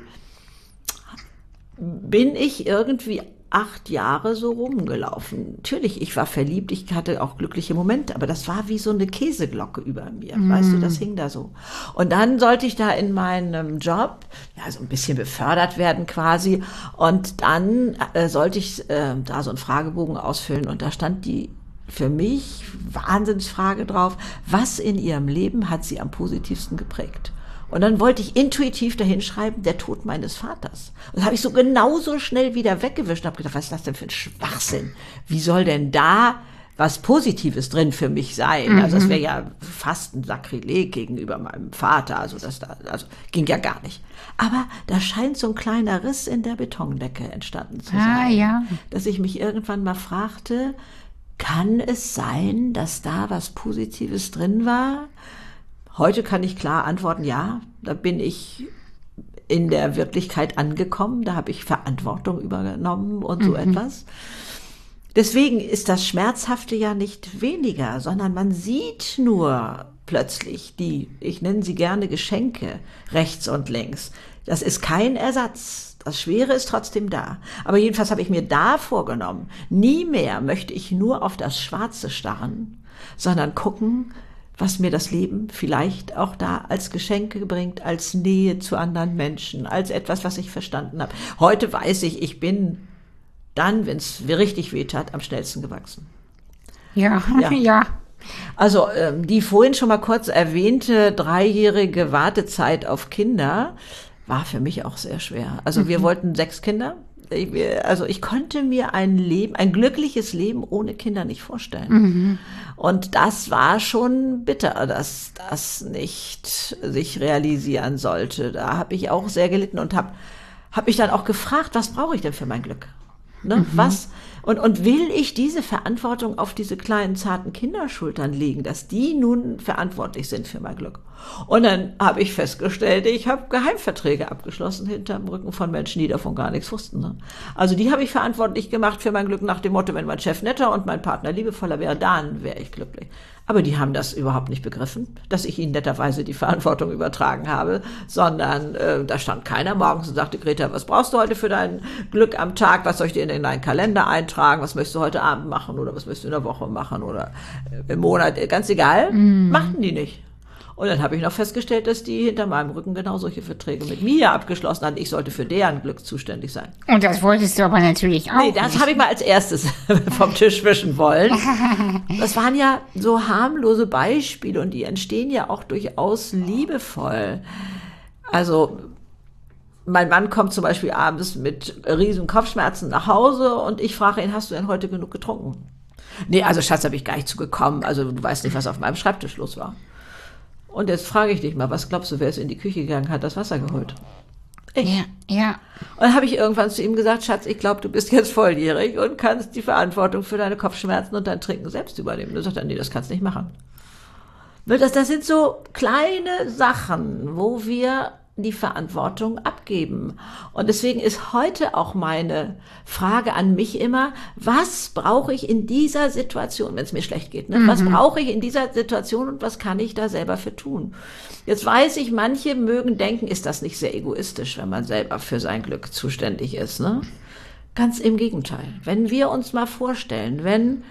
bin ich irgendwie acht Jahre so rumgelaufen. Natürlich, ich war verliebt, ich hatte auch glückliche Momente, aber das war wie so eine Käseglocke über mir. Mm. Weißt du, das hing da so. Und dann sollte ich da in meinem Job, ja, so ein bisschen befördert werden quasi. Und dann äh, sollte ich äh, da so einen Fragebogen ausfüllen und da stand die für mich Wahnsinnsfrage drauf, was in ihrem Leben hat sie am positivsten geprägt? Und dann wollte ich intuitiv dahin schreiben, der Tod meines Vaters. Und das habe ich so genauso schnell wieder weggewischt und habe gedacht, was ist das denn für ein Schwachsinn? Wie soll denn da was Positives drin für mich sein? Mhm. Also das wäre ja fast ein Sakrileg gegenüber meinem Vater. Also das da, also ging ja gar nicht. Aber da scheint so ein kleiner Riss in der Betondecke entstanden zu sein. Ah, ja. Dass ich mich irgendwann mal fragte, kann es sein, dass da was Positives drin war? Heute kann ich klar antworten, ja, da bin ich in der Wirklichkeit angekommen, da habe ich Verantwortung übernommen und so mhm. etwas. Deswegen ist das Schmerzhafte ja nicht weniger, sondern man sieht nur plötzlich die, ich nenne sie gerne Geschenke, rechts und links. Das ist kein Ersatz. Das Schwere ist trotzdem da. Aber jedenfalls habe ich mir da vorgenommen, nie mehr möchte ich nur auf das Schwarze starren, sondern gucken, was mir das Leben vielleicht auch da als Geschenke bringt, als Nähe zu anderen Menschen, als etwas, was ich verstanden habe. Heute weiß ich, ich bin dann, wenn es richtig weh tat, am schnellsten gewachsen. Ja, ja. ja. Also ähm, die vorhin schon mal kurz erwähnte dreijährige Wartezeit auf Kinder war für mich auch sehr schwer. Also mhm. wir wollten sechs Kinder. Also ich konnte mir ein Leben, ein glückliches Leben ohne Kinder nicht vorstellen. Mhm. Und das war schon bitter, dass das nicht sich realisieren sollte. Da habe ich auch sehr gelitten und habe hab mich dann auch gefragt, was brauche ich denn für mein Glück? Ne? Mhm. Was? Und, und will ich diese Verantwortung auf diese kleinen, zarten Kinderschultern legen, dass die nun verantwortlich sind für mein Glück? Und dann habe ich festgestellt, ich habe Geheimverträge abgeschlossen hinterm Rücken von Menschen, die davon gar nichts wussten. Ne? Also die habe ich verantwortlich gemacht für mein Glück nach dem Motto, wenn mein Chef netter und mein Partner liebevoller wäre, dann wäre ich glücklich. Aber die haben das überhaupt nicht begriffen, dass ich ihnen netterweise die Verantwortung übertragen habe, sondern äh, da stand keiner morgens und sagte, Greta, was brauchst du heute für dein Glück am Tag? Was soll ich dir in deinen Kalender eintragen? Was möchtest du heute Abend machen oder was möchtest du in der Woche machen oder im Monat? Ganz egal, mm. machten die nicht. Und dann habe ich noch festgestellt, dass die hinter meinem Rücken genau solche Verträge mit mir abgeschlossen hatten. Ich sollte für deren Glück zuständig sein. Und das wolltest du aber natürlich auch Nee, das habe ich mal als erstes vom Tisch wischen wollen. Das waren ja so harmlose Beispiele und die entstehen ja auch durchaus liebevoll. Also mein Mann kommt zum Beispiel abends mit riesen Kopfschmerzen nach Hause und ich frage ihn, hast du denn heute genug getrunken? Nee, also Schatz, habe ich gar nicht zugekommen. Also du weißt nicht, was auf meinem Schreibtisch los war. Und jetzt frage ich dich mal, was glaubst du, wer ist in die Küche gegangen, hat das Wasser geholt? Ich. Ja, ja. Und dann habe ich irgendwann zu ihm gesagt, Schatz, ich glaube, du bist jetzt volljährig und kannst die Verantwortung für deine Kopfschmerzen und dein Trinken selbst übernehmen. Du sagst dann, nee, das kannst du nicht machen. Das, das sind so kleine Sachen, wo wir die Verantwortung abgeben. Und deswegen ist heute auch meine Frage an mich immer, was brauche ich in dieser Situation, wenn es mir schlecht geht? Ne? Mhm. Was brauche ich in dieser Situation und was kann ich da selber für tun? Jetzt weiß ich, manche mögen denken, ist das nicht sehr egoistisch, wenn man selber für sein Glück zuständig ist? Ne? Ganz im Gegenteil. Wenn wir uns mal vorstellen, wenn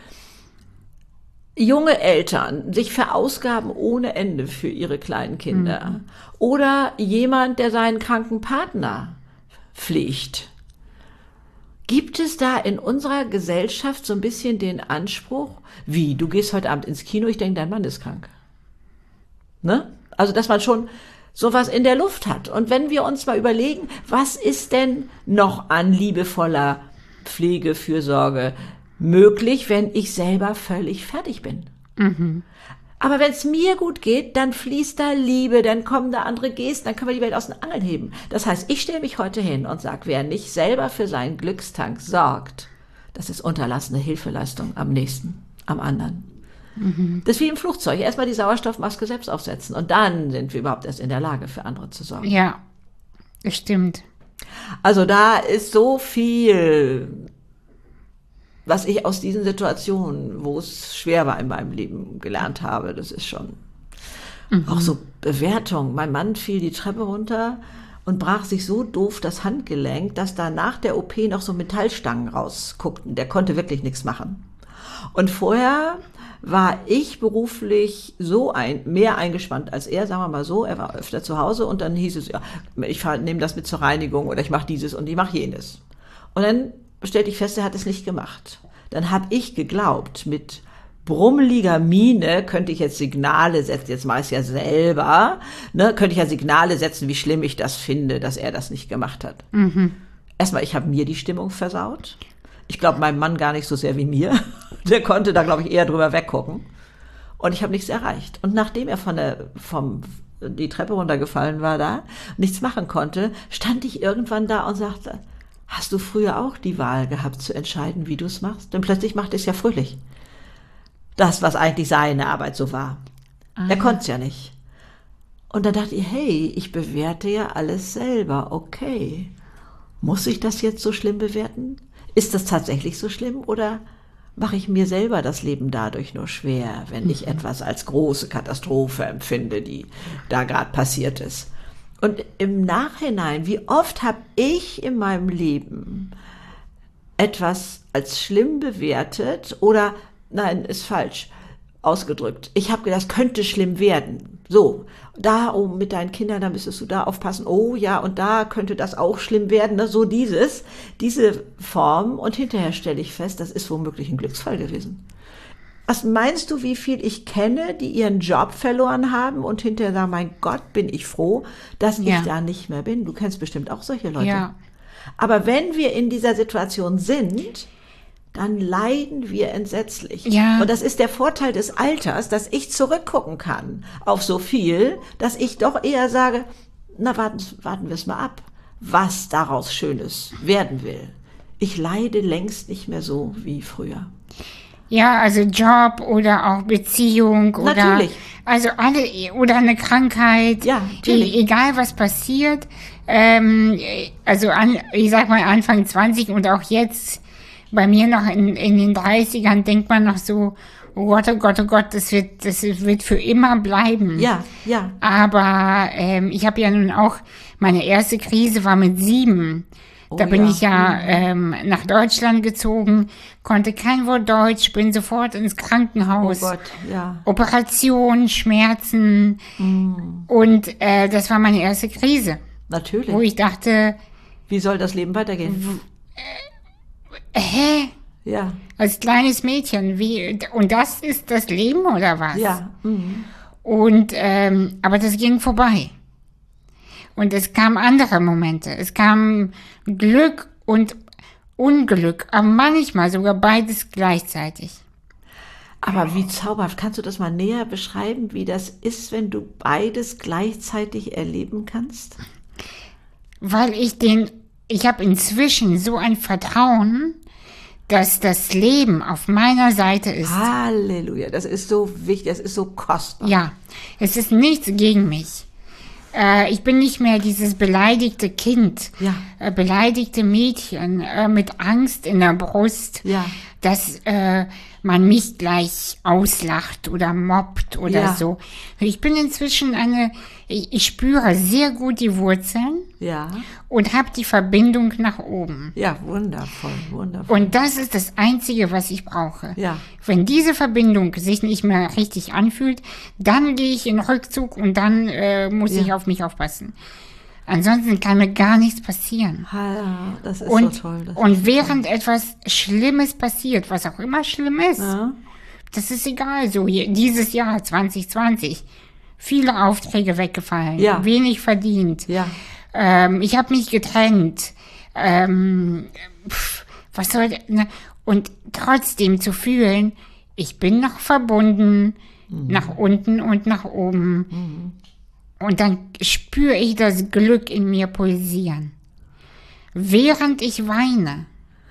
junge Eltern sich verausgaben ohne Ende für ihre kleinen Kinder mhm. oder jemand, der seinen kranken Partner pflegt. Gibt es da in unserer Gesellschaft so ein bisschen den Anspruch, wie, du gehst heute Abend ins Kino, ich denke, dein Mann ist krank. Ne? Also, dass man schon sowas in der Luft hat. Und wenn wir uns mal überlegen, was ist denn noch an liebevoller Pflege, Fürsorge möglich, wenn ich selber völlig fertig bin. Mhm. Aber wenn es mir gut geht, dann fließt da Liebe, dann kommen da andere Gesten, dann können wir die Welt aus den Angeln heben. Das heißt, ich stelle mich heute hin und sage, wer nicht selber für seinen Glückstank sorgt, das ist unterlassene Hilfeleistung am nächsten, am anderen. Mhm. Das ist wie im Flugzeug. Erstmal die Sauerstoffmaske selbst aufsetzen und dann sind wir überhaupt erst in der Lage, für andere zu sorgen. Ja, das stimmt. Also da ist so viel, was ich aus diesen Situationen, wo es schwer war in meinem Leben, gelernt habe. Das ist schon mhm. auch so Bewertung. Mein Mann fiel die Treppe runter und brach sich so doof das Handgelenk, dass da nach der O P noch so Metallstangen rausguckten. Der konnte wirklich nichts machen. Und vorher war ich beruflich so ein, mehr eingespannt als er, sagen wir mal so. Er war öfter zu Hause und dann hieß es, ja, ich nehme das mit zur Reinigung oder ich mache dieses und ich mache jenes. Und dann stellte ich fest, er hat es nicht gemacht. Dann habe ich geglaubt, mit brummeliger Miene könnte ich jetzt Signale setzen, jetzt mache ich es ja selber, ne, könnte ich ja Signale setzen, wie schlimm ich das finde, dass er das nicht gemacht hat. Mhm. Erstmal, ich habe mir die Stimmung versaut. Ich glaube, meinem Mann gar nicht so sehr wie mir. Der konnte da, glaube ich, eher drüber weggucken. Und ich habe nichts erreicht. Und nachdem er von der, vom, die Treppe runtergefallen war da, nichts machen konnte, stand ich irgendwann da und sagte, hast du früher auch die Wahl gehabt zu entscheiden, wie du es machst? Denn plötzlich macht es ja fröhlich. Das, was eigentlich seine Arbeit so war. Aha. Er konnte es ja nicht. Und dann dachte ich, hey, ich bewerte ja alles selber. Okay. Muss ich das jetzt so schlimm bewerten? Ist das tatsächlich so schlimm oder mache ich mir selber das Leben dadurch nur schwer, wenn ich etwas als große Katastrophe empfinde, die da gerade passiert ist? Und im Nachhinein, wie oft habe ich in meinem Leben etwas als schlimm bewertet oder, nein, ist falsch ausgedrückt. Ich habe gedacht, das könnte schlimm werden. So, da oh, mit deinen Kindern, da müsstest du da aufpassen. Oh ja, und da könnte das auch schlimm werden. Ne? So dieses, diese Form. Und hinterher stelle ich fest, das ist womöglich ein Glücksfall gewesen. Was meinst du, wie viel ich kenne, die ihren Job verloren haben und hinterher sagen, mein Gott, bin ich froh, dass ja. ich da nicht mehr bin. Du kennst bestimmt auch solche Leute. Ja. Aber wenn wir in dieser Situation sind, dann leiden wir entsetzlich. Ja. Und das ist der Vorteil des Alters, dass ich zurückgucken kann auf so viel, dass ich doch eher sage, na warten, warten wir es mal ab, was daraus Schönes werden will. Ich leide längst nicht mehr so wie früher. Ja, also Job oder auch Beziehung oder natürlich. Also alle oder eine Krankheit. Ja, natürlich. E- egal was passiert. Ähm, also an, ich sag mal Anfang zwanzig und auch jetzt bei mir noch in, in den dreißigern denkt man noch so, oh Gott, oh Gott, oh Gott, das wird, das wird für immer bleiben. Ja, ja. Aber ähm, ich habe ja nun auch, meine erste Krise war mit sieben. Oh, da bin ja. ich ja ähm, nach Deutschland gezogen, konnte kein Wort Deutsch, bin sofort ins Krankenhaus. Oh Gott, ja. Operation, Schmerzen. Mm. Und äh, das war meine erste Krise. Natürlich. Wo ich dachte, wie soll das Leben weitergehen? W- äh, hä? Ja. Als kleines Mädchen, wie, und das ist das Leben oder was? Ja. Mhm. Und, ähm, aber das ging vorbei. Und es kamen andere Momente. Es kam Glück und Unglück, aber manchmal sogar beides gleichzeitig. Aber wie zauberhaft, kannst du das mal näher beschreiben, wie das ist, wenn du beides gleichzeitig erleben kannst? Weil ich den, ich habe inzwischen so ein Vertrauen, dass das Leben auf meiner Seite ist. Halleluja, das ist so wichtig, das ist so kostbar. Ja, es ist nichts gegen mich. Äh, ich bin nicht mehr dieses beleidigte Kind, ja. äh, beleidigte Mädchen äh, mit Angst in der Brust, ja. dass äh, man mich gleich auslacht oder mobbt oder ja. so. Ich bin inzwischen eine, ich, ich spüre sehr gut die Wurzeln ja. und habe die Verbindung nach oben. Ja, wundervoll, wundervoll. Und das ist das Einzige, was ich brauche. Ja. Wenn diese Verbindung sich nicht mehr richtig anfühlt, dann gehe ich in Rückzug und dann äh, muss ja. ich auf mich aufpassen. Ansonsten kann mir gar nichts passieren. Ja, das ist und, so toll. Das und während toll. etwas Schlimmes passiert, was auch immer schlimm ist, ja. das ist egal. So hier, dieses Jahr zwanzig zwanzig, viele Aufträge weggefallen, ja. wenig verdient. Ja. Ähm, ich habe mich getrennt. Ähm, pff, was soll ne? Und trotzdem zu fühlen, ich bin noch verbunden, mhm. nach unten und nach oben. Mhm. Und dann spüre ich das Glück in mir pulsieren. Während ich weine.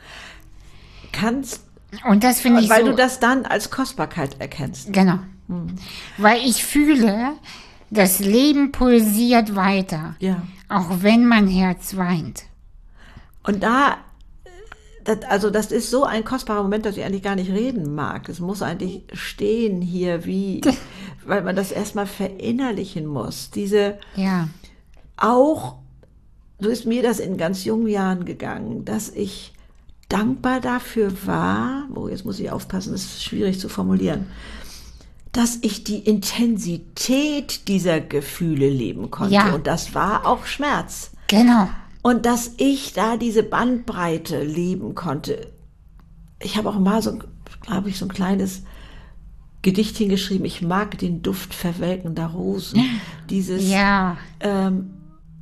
Kannst. Und das finde ich weil so. Weil du das dann als Kostbarkeit erkennst. Genau. Hm. Weil ich fühle, das Leben pulsiert weiter. Ja. Auch wenn mein Herz weint. Und da, das, also das ist so ein kostbarer Moment, dass ich eigentlich gar nicht reden mag. Es muss eigentlich stehen hier, wie, weil man das erstmal verinnerlichen muss. Diese, ja. auch, so ist mir das in ganz jungen Jahren gegangen, dass ich dankbar dafür war, oh, jetzt muss ich aufpassen, das ist schwierig zu formulieren, dass ich die Intensität dieser Gefühle leben konnte. Ja. Und das war auch Schmerz. Genau. Und dass ich da diese Bandbreite leben konnte. Ich habe auch mal so, glaube ich, so ein kleines Gedichtchen geschrieben, ich mag den Duft verwelkender Rosen. Dieses, Ja. ähm,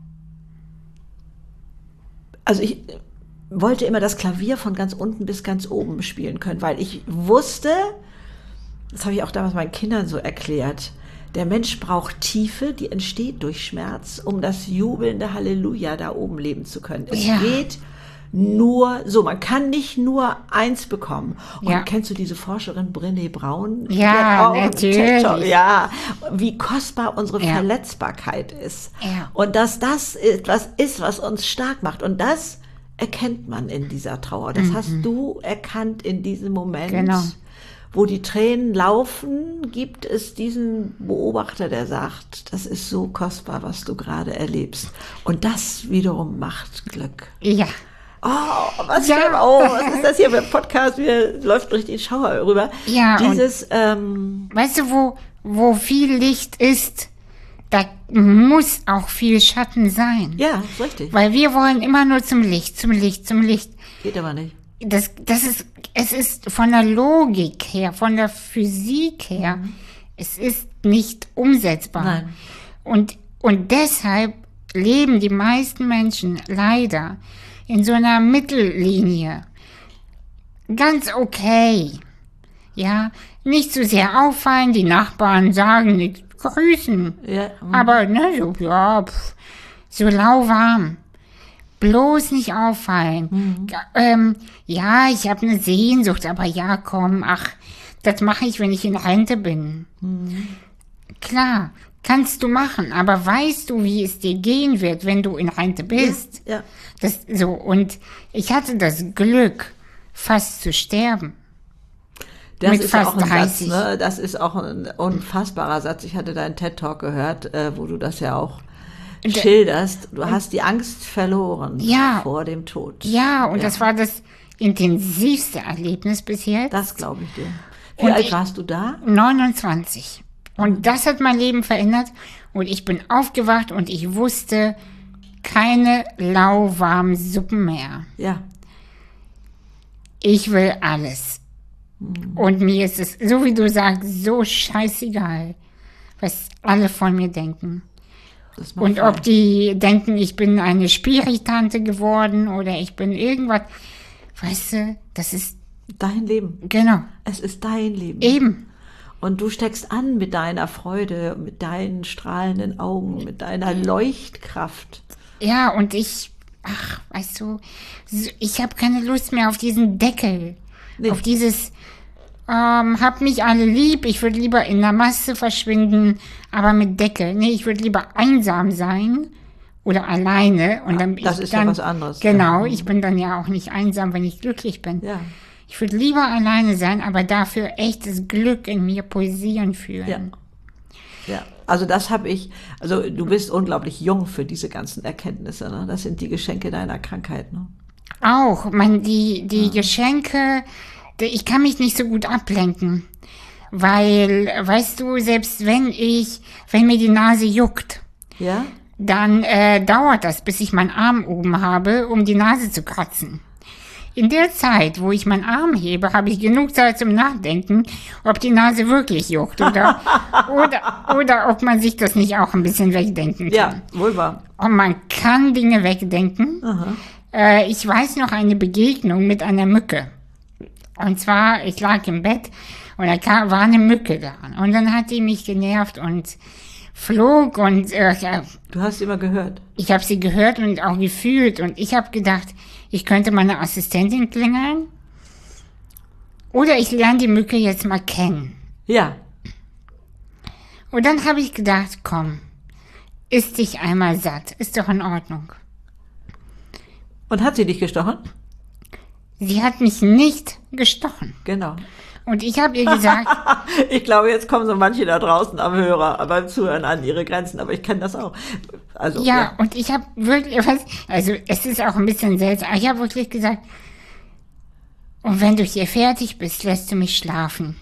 also ich wollte immer das Klavier von ganz unten bis ganz oben spielen können, weil ich wusste, das habe ich auch damals meinen Kindern so erklärt, der Mensch braucht Tiefe, die entsteht durch Schmerz, um das jubelnde Halleluja da oben leben zu können. Es Ja. geht nur so, man kann nicht nur eins bekommen. Und Ja. kennst du diese Forscherin Brené Brown? Ja, Die hat auch einen natürlich. TED-Talk. Ja, wie kostbar unsere Ja. Verletzbarkeit ist. Ja. Und dass das etwas ist, was uns stark macht. Und das erkennt man in dieser Trauer. Das hast du erkannt in diesem Moment. Genau. Wo die Tränen laufen, gibt es diesen Beobachter, der sagt, das ist so kostbar, was du gerade erlebst. Und das wiederum macht Glück. Ja. Oh, was, Ja. schön. Oh, was ist das hier für ein Podcast? Mir läuft richtig Schauer rüber. Ja, und- Dieses, ähm, Weißt du, wo, wo viel Licht ist, da muss auch viel Schatten sein. ja, ist richtig. Weil wir wollen immer nur zum Licht, zum Licht, zum Licht. Geht aber nicht. Das, das ist, es ist von der Logik her, von der Physik her, es ist nicht umsetzbar. Nein. Und, und deshalb leben die meisten Menschen leider in so einer Mittellinie. Ganz okay. Ja, nicht zu sehr auffallen, die Nachbarn sagen nichts, grüßen. Ja, mm. Aber, ne, so, ja, pff, so lauwarm. Bloß nicht auffallen. Ja, ähm, ja, ich habe eine Sehnsucht, aber ja, komm, ach, das mache ich, wenn ich in Rente bin. Klar, kannst du machen, aber weißt du, wie es dir gehen wird, wenn du in Rente bist? Ja. Das, so, und ich hatte das Glück, fast zu sterben. Das Mit ist ja fast auch ein dreißig. Satz, ne? Das ist auch ein unfassbarer Satz. Ich hatte deinen TED-Talk gehört, äh, wo du das ja auch Der- schilderst. Du hast die Angst verloren Ja. vor dem Tod. Ja, und Ja. das war das intensivste Erlebnis bis jetzt. Das glaube ich dir. Wie Und alt ich- warst du da? neunundzwanzig. Und das hat mein Leben verändert. Und ich bin aufgewacht und ich wusste, keine lauwarmen Suppen mehr. Ja. Ich will alles. Und mir ist es, so wie du sagst, so scheißegal, was alle von mir denken. Das macht Und frei. ob die denken, ich bin eine Spiritante geworden oder ich bin irgendwas. Weißt du, das ist, Dein Leben. genau, Es ist dein Leben. eben. Und du steckst an mit deiner Freude, mit deinen strahlenden Augen, mit deiner Leuchtkraft. Ja, und ich, ach, weißt du, so- ich habe keine Lust mehr auf diesen Deckel. Nee. Auf dieses, ähm, hab mich alle lieb, ich würde lieber in der Masse verschwinden, aber mit Deckel. Nee, ich würde lieber einsam sein oder alleine. Und dann bin das ich ist ja dann, was anderes. Genau, Ja. ich bin dann ja auch nicht einsam, wenn ich glücklich bin. Ja. Ich würde lieber alleine sein, aber dafür echtes Glück in mir poesieren fühlen. Ja. Ja, also das habe ich, also du bist unglaublich jung für diese ganzen Erkenntnisse, ne? Das sind die Geschenke deiner Krankheit, ne? Auch, man, die, die Geschenke, die- ich kann mich nicht so gut ablenken. Weil, weißt du, selbst wenn ich, wenn mir die Nase juckt, Ja? dann äh, dauert das, bis ich meinen Arm oben habe, um die Nase zu kratzen. In der Zeit, wo ich meinen Arm hebe, habe ich genug Zeit zum Nachdenken, ob die Nase wirklich juckt oder, oder, oder ob man sich das nicht auch ein bisschen wegdenken kann. Ja, wohl wahr. Und man kann Dinge wegdenken. Äh, ich weiß noch eine Begegnung mit einer Mücke. Und zwar, ich lag im Bett und da kam, war eine Mücke da. Und dann hat die mich genervt und flog und äh, ja, Du hast immer gehört. ich habe sie gehört und auch gefühlt. Und ich habe gedacht, ich könnte meine Assistentin klingeln. Oder ich lerne die Mücke jetzt mal kennen. Ja. Und dann habe ich gedacht, komm, isst dich einmal satt. Ist doch in Ordnung. Und hat sie dich gestochen? Sie hat mich nicht gestochen. Genau. Und ich habe ihr gesagt, Ich glaube, jetzt kommen so manche da draußen am Hörer, beim Zuhören an ihre Grenzen, aber ich kenne das auch. Also, ja, und ich habe wirklich, was, also es ist auch ein bisschen seltsam, ich habe wirklich gesagt, und wenn du hier fertig bist, lässt du mich schlafen.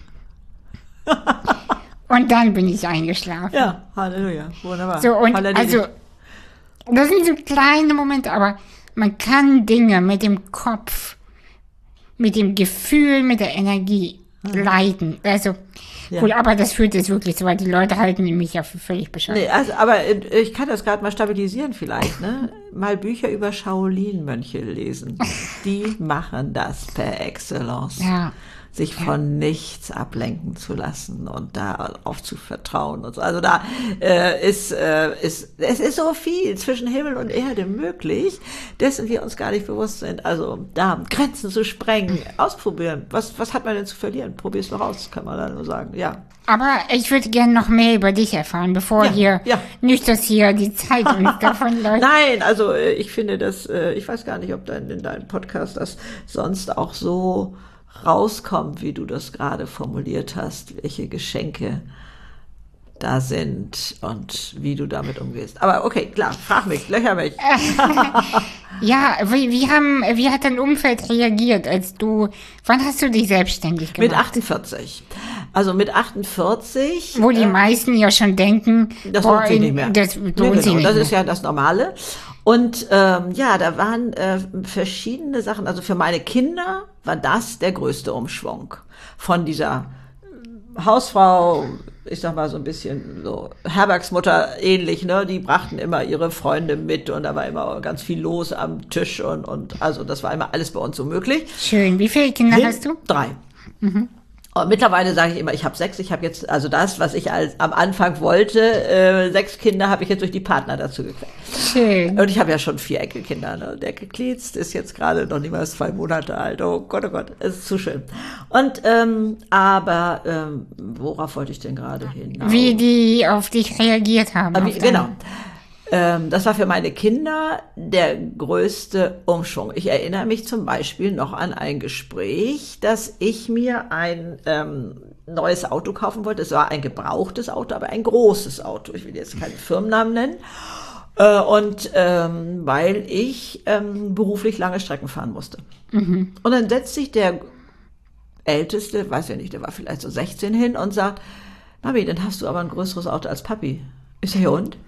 Und dann bin ich eingeschlafen. Ja, Halleluja, wunderbar. So, und Halleluja. also, das sind so kleine Momente, aber man kann Dinge mit dem Kopf, mit dem Gefühl, mit der Energie leiden. Also, Ja. gut, aber das führt jetzt wirklich so weit. Die Leute halten mich ja für völlig bescheuert. Nee, also, aber äh, ich kann das gerade mal stabilisieren vielleicht, ne? Mal Bücher über Shaolin-Mönche lesen. Die machen das per Excellence. Ja. Sich von nichts ablenken zu lassen und da auf zu vertrauen und so. Also da äh, ist, äh, ist, es ist so viel zwischen Himmel und Erde möglich, dessen wir uns gar nicht bewusst sind. Also da Grenzen zu sprengen, ausprobieren. Was, was hat man denn zu verlieren? Probier's doch aus, kann man da nur sagen. Ja. Aber ich würde gerne noch mehr über dich erfahren, bevor Ja, hier ja. nicht, dass hier die Zeit uns davon läuft. Nein, also äh, ich finde das, äh, ich weiß gar nicht, ob dein, in deinem Podcast das sonst auch so rauskommt, wie du das gerade formuliert hast, welche Geschenke da sind und wie du damit umgehst. Aber okay, klar, frag mich, löcher mich. Ja, wie, wie, haben, wie hat dein Umfeld reagiert, als du, wann hast du dich selbstständig gemacht? Mit achtundvierzig. Also mit achtundvierzig. Wo die äh, meisten ja schon denken, Das boah, lohnt sich nicht mehr. Das lohnt Nee, sich genau, nicht das mehr. ist ja das Normale. Und ähm, ja, da waren äh, verschiedene Sachen. Also für meine Kinder war das der größte Umschwung. Von dieser Hausfrau, ich sag mal so ein bisschen so Herbergsmutter ähnlich, ne? Die brachten immer ihre Freunde mit und da war immer ganz viel los am Tisch und, und also das war immer alles bei uns so möglich. Schön. Wie viele Kinder Hin- hast du? Drei. Und mittlerweile sage ich immer, ich habe sechs. Ich habe jetzt, also das, was ich als, am Anfang wollte, äh, sechs Kinder habe ich jetzt durch die Partner dazu gekriegt. Schön. Und ich habe ja schon vier Enkelkinder. Ne? Der Geklietzt ist jetzt gerade noch nicht mal zwei Monate alt. Oh Gott, oh Gott, es ist zu schön. Und ähm, aber ähm, worauf wollte ich denn gerade hin? Wie die auf dich reagiert haben. Aber auf wie, deine- genau. Ähm, das war für meine Kinder der größte Umschwung. Ich erinnere mich zum Beispiel noch an ein Gespräch, dass ich mir ein ähm, neues Auto kaufen wollte. Es war ein gebrauchtes Auto, aber ein großes Auto. Ich will jetzt keinen Firmennamen nennen. Äh, und ähm, weil ich ähm, beruflich lange Strecken fahren musste. Und dann setzt sich der Älteste, weiß ja nicht, der war vielleicht so sechzehn hin und sagt, Mami, dann hast du aber ein größeres Auto als Papi. Ich sage, ja und?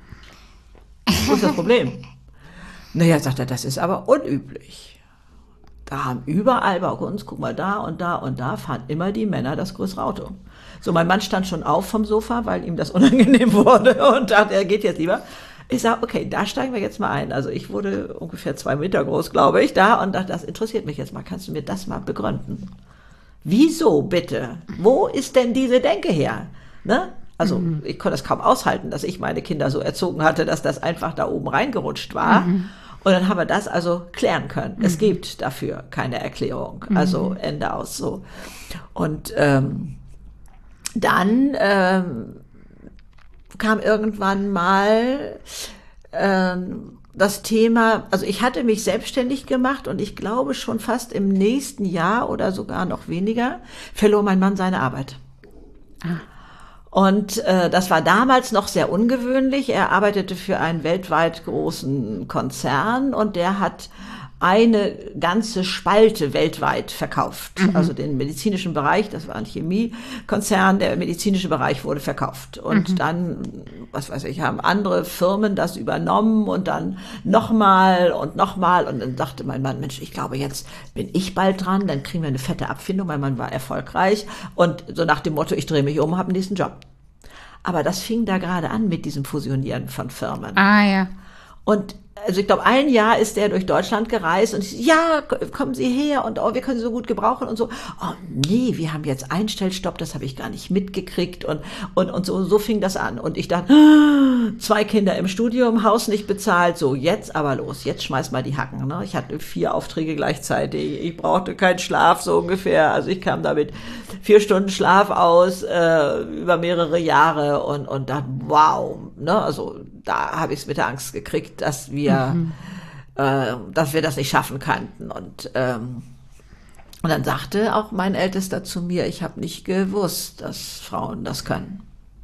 Wo ist das Problem? Naja, sagt er, das ist aber unüblich. Da haben überall bei uns, guck mal, da und da und da fahren immer die Männer das größere Auto. So, mein Mann stand schon auf vom Sofa, weil ihm das unangenehm wurde und dachte, er geht jetzt lieber. Ich sage, okay, da steigen wir jetzt mal ein. Also ich wurde ungefähr zwei Meter groß, glaube ich, da und dachte, das interessiert mich jetzt mal. Kannst du mir das mal begründen? Wieso bitte? Wo ist denn diese Denke her? Ne? Also mhm. ich konnte es kaum aushalten, dass ich meine Kinder so erzogen hatte, dass das einfach da oben reingerutscht war. Mhm. Und dann haben wir das also klären können. Mhm. Es gibt dafür keine Erklärung. Mhm. Also Ende aus so. Und ähm, dann ähm, kam irgendwann mal ähm, das Thema, also ich hatte mich selbstständig gemacht und ich glaube schon fast im nächsten Jahr oder sogar noch weniger verlor mein Mann seine Arbeit. Ah. Und äh, das war damals noch sehr ungewöhnlich. Er arbeitete für einen weltweit großen Konzern und der hat eine ganze Spalte weltweit verkauft. Mhm. Also den medizinischen Bereich, das war ein Chemiekonzern, der medizinische Bereich wurde verkauft. Und mhm. dann, was weiß ich, haben andere Firmen das übernommen und dann nochmal und nochmal. Und dann dachte mein Mann, Mensch, ich glaube, jetzt bin ich bald dran, dann kriegen wir eine fette Abfindung. Mein Mann war erfolgreich und so nach dem Motto, ich drehe mich um, habe einen nächsten Job. Aber das fing da gerade an mit diesem Fusionieren von Firmen. Ah, ja. Und also ich glaube, ein Jahr ist er durch Deutschland gereist und ich, ja, kommen Sie her und oh, wir können Sie so gut gebrauchen und so. Oh nee, wir haben jetzt Einstellstopp, das habe ich gar nicht mitgekriegt und und und so so fing das an und ich dachte, zwei Kinder im Studium, Haus nicht bezahlt, so jetzt aber los, jetzt schmeiß mal die Hacken. Ne? Ich hatte vier Aufträge gleichzeitig, ich brauchte keinen Schlaf so ungefähr, also ich kam damit vier Stunden Schlaf aus äh, über mehrere Jahre und und dann wow, ne, also da habe ich es mit der Angst gekriegt, dass wir mhm. äh, dass wir das nicht schaffen könnten. Und, ähm, und dann sagte auch mein Ältester zu mir, ich habe nicht gewusst, dass Frauen das können.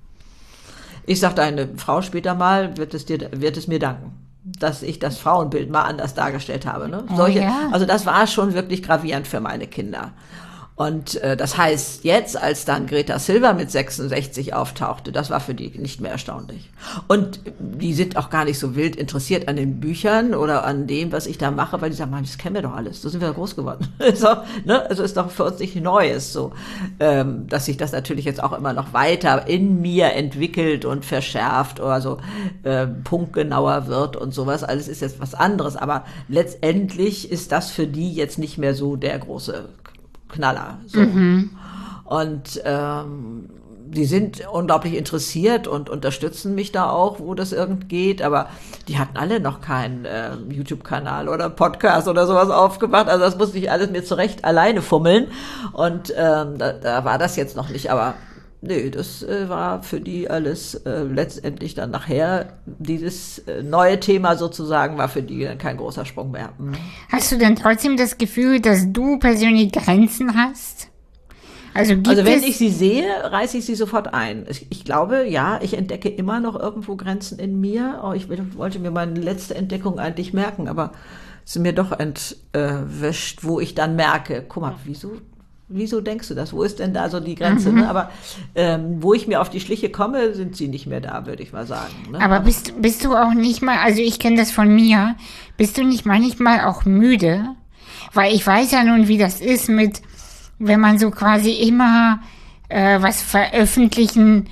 Ich sagte, eine Frau später mal wird es, dir, wird es mir danken, dass ich das Frauenbild mal anders dargestellt habe. Ne? Oh, Solche, ja. Also das war schon wirklich gravierend für meine Kinder. Und äh, das heißt, jetzt, als dann Greta Silver mit sechsundsechzig auftauchte, das war für die nicht mehr erstaunlich. Und die sind auch gar nicht so wild interessiert an den Büchern oder an dem, was ich da mache, weil die sagen, Mann, das kennen wir doch alles, so sind wir groß geworden. so, ne? Also ist doch für uns nicht Neues, so, ähm, dass sich das natürlich jetzt auch immer noch weiter in mir entwickelt und verschärft oder so äh, punktgenauer wird und sowas. Alles ist jetzt was anderes, aber letztendlich ist das für die jetzt nicht mehr so der große Knaller. So. Mhm. Und ähm, die sind unglaublich interessiert und unterstützen mich da auch, wo das irgend geht, aber die hatten alle noch keinen äh, YouTube-Kanal oder Podcast oder sowas aufgemacht, also das musste ich alles mir zurecht alleine fummeln und ähm, da, da war das jetzt noch nicht, aber nee, das äh, war für die alles äh, letztendlich dann nachher, dieses äh, neue Thema sozusagen war für die kein großer Sprung mehr. Mhm. Hast du denn trotzdem das Gefühl, dass du persönlich Grenzen hast? Also, gibt also wenn es ich sie sehe, reiße ich sie sofort ein. Ich, ich glaube, ja, ich entdecke immer noch irgendwo Grenzen in mir. Oh, ich will, wollte mir meine letzte Entdeckung eigentlich merken, aber es ist mir doch entwischt, wo ich dann merke, guck mal, wieso Wieso denkst du das? Wo ist denn da so die Grenze? Mhm. Ne? Aber ähm, wo ich mir auf die Schliche komme, sind sie nicht mehr da, würde ich mal sagen. Ne? Aber bist, bist du auch nicht mal, also ich kenne das von mir, bist du nicht manchmal auch müde? Weil ich weiß ja nun, wie das ist mit, wenn man so quasi immer äh, was veröffentlichen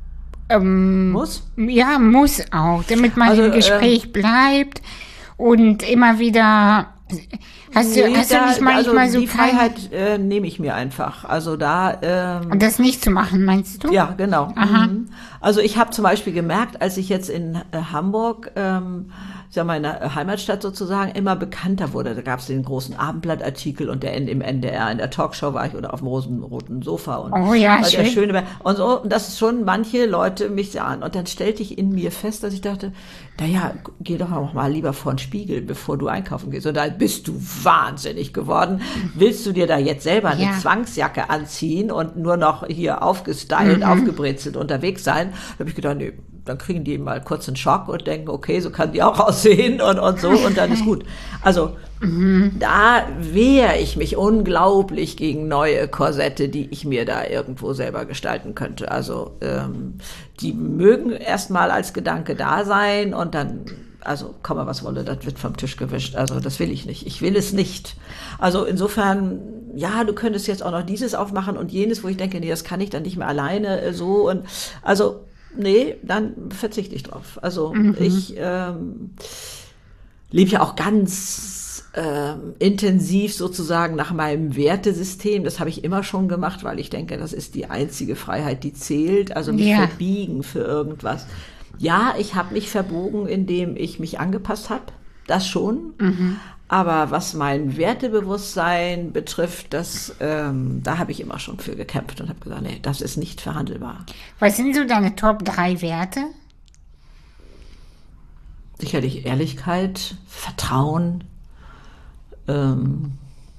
ähm, muss? Ja, muss auch, damit man also, im Gespräch ähm, bleibt und immer wieder... Hast du, nee, hast da, du nicht manchmal also so die Freiheit äh, nehme ich mir einfach. Also da ähm, und das nicht zu machen, meinst du? Ja, genau. Aha. Mhm. Also ich habe zum Beispiel gemerkt, als ich jetzt in äh, Hamburg, ähm, ja meine Heimatstadt sozusagen, immer bekannter wurde. Da gab es den großen Abendblattartikel und der im N D R in der Talkshow war ich oder auf dem rosenroten Sofa und oh ja, der schön. schöne und so. Und das ist schon manche Leute mich sahen und dann stellte ich in mir fest, dass ich dachte, naja, geh doch auch mal lieber vor den Spiegel, bevor du einkaufen gehst. Und da bist du wahnsinnig geworden. Willst du dir da jetzt selber eine ja. Zwangsjacke anziehen und nur noch hier aufgestylt, mhm. aufgebrezelt unterwegs sein? Da habe ich gedacht, nee, dann kriegen die mal kurz einen Schock und denken, okay, so kann die auch aussehen und, und so und dann ist gut. Also mhm. da wehre ich mich unglaublich gegen neue Korsette, die ich mir da irgendwo selber gestalten könnte. Also ähm, die mögen erstmal als Gedanke da sein und dann, also komme was wolle, das wird vom Tisch gewischt. Also das will ich nicht. Ich will es nicht. Also insofern, ja, du könntest jetzt auch noch dieses aufmachen und jenes, wo ich denke, nee, das kann ich dann nicht mehr alleine äh, so und also nee, dann verzichte ich drauf. Also mhm. ich ähm, lebe ja auch ganz ähm, intensiv sozusagen nach meinem Wertesystem. Das habe ich immer schon gemacht, weil ich denke, das ist die einzige Freiheit, die zählt. Also mich ja. verbiegen für irgendwas. Ja, ich habe mich verbogen, indem ich mich angepasst habe. Das schon. Mhm. Aber was mein Wertebewusstsein betrifft, das, ähm, da habe ich immer schon für gekämpft und habe gesagt, nee, das ist nicht verhandelbar. Was sind so deine Top drei Werte? Sicherlich Ehrlichkeit, Vertrauen, ähm,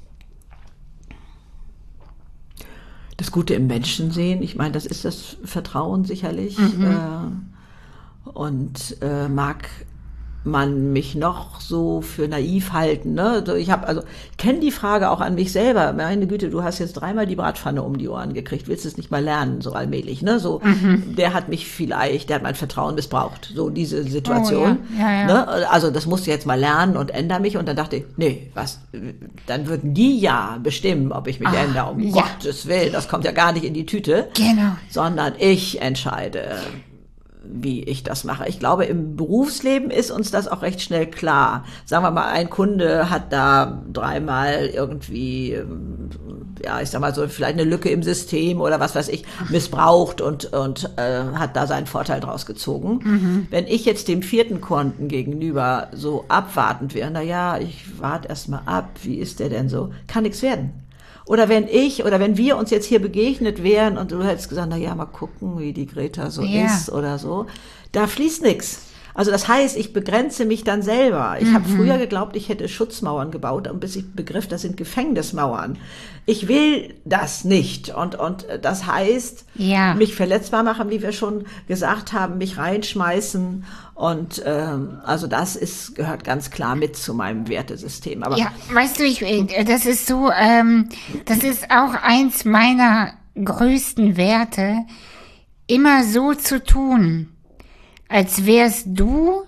das Gute im Menschen sehen. Ich meine, das ist das Vertrauen sicherlich. Mhm. Äh, und äh, mag man mich noch so für naiv halten, ne? Ich habe also kenne die Frage auch an mich selber. Meine Güte, du hast jetzt dreimal die Bratpfanne um die Ohren gekriegt, willst du es nicht mal lernen, so allmählich, ne? So, mhm. der hat mich vielleicht, der hat mein Vertrauen missbraucht, so diese Situation. Oh, ja. Ja, ja. Ne? Also das musst du jetzt mal lernen und ändere mich. Und dann dachte ich, nee, was? Dann würden die ja bestimmen, ob ich mich Ach, ändere. Um ja. Gottes Willen, das kommt ja gar nicht in die Tüte. Genau. Sondern ich entscheide, wie ich das mache. Ich glaube, im Berufsleben ist uns das auch recht schnell klar. Sagen wir mal, ein Kunde hat da dreimal irgendwie, ja, ich sag mal so, vielleicht eine Lücke im System oder was weiß ich, missbraucht und, und äh, hat da seinen Vorteil draus gezogen. Mhm. Wenn ich jetzt dem vierten Kunden gegenüber so abwartend wäre, na ja, ich warte erst mal ab, wie ist der denn so, kann nichts werden. Oder wenn ich, oder wenn wir uns jetzt hier begegnet wären und du hättest gesagt, na ja, mal gucken, wie die Greta so ja. ist oder so, da fließt nichts. Also das heißt, ich begrenze mich dann selber. Ich mhm. habe früher geglaubt, ich hätte Schutzmauern gebaut, und bis ich begriff, das sind Gefängnismauern. Ich will das nicht. Und, und das heißt, ja. mich verletzbar machen, wie wir schon gesagt haben, mich reinschmeißen. Und ähm, also das ist gehört ganz klar mit zu meinem Wertesystem. Aber ja, weißt du, ich, das ist so, ähm, das ist auch eins meiner größten Werte, immer so zu tun, als wärst du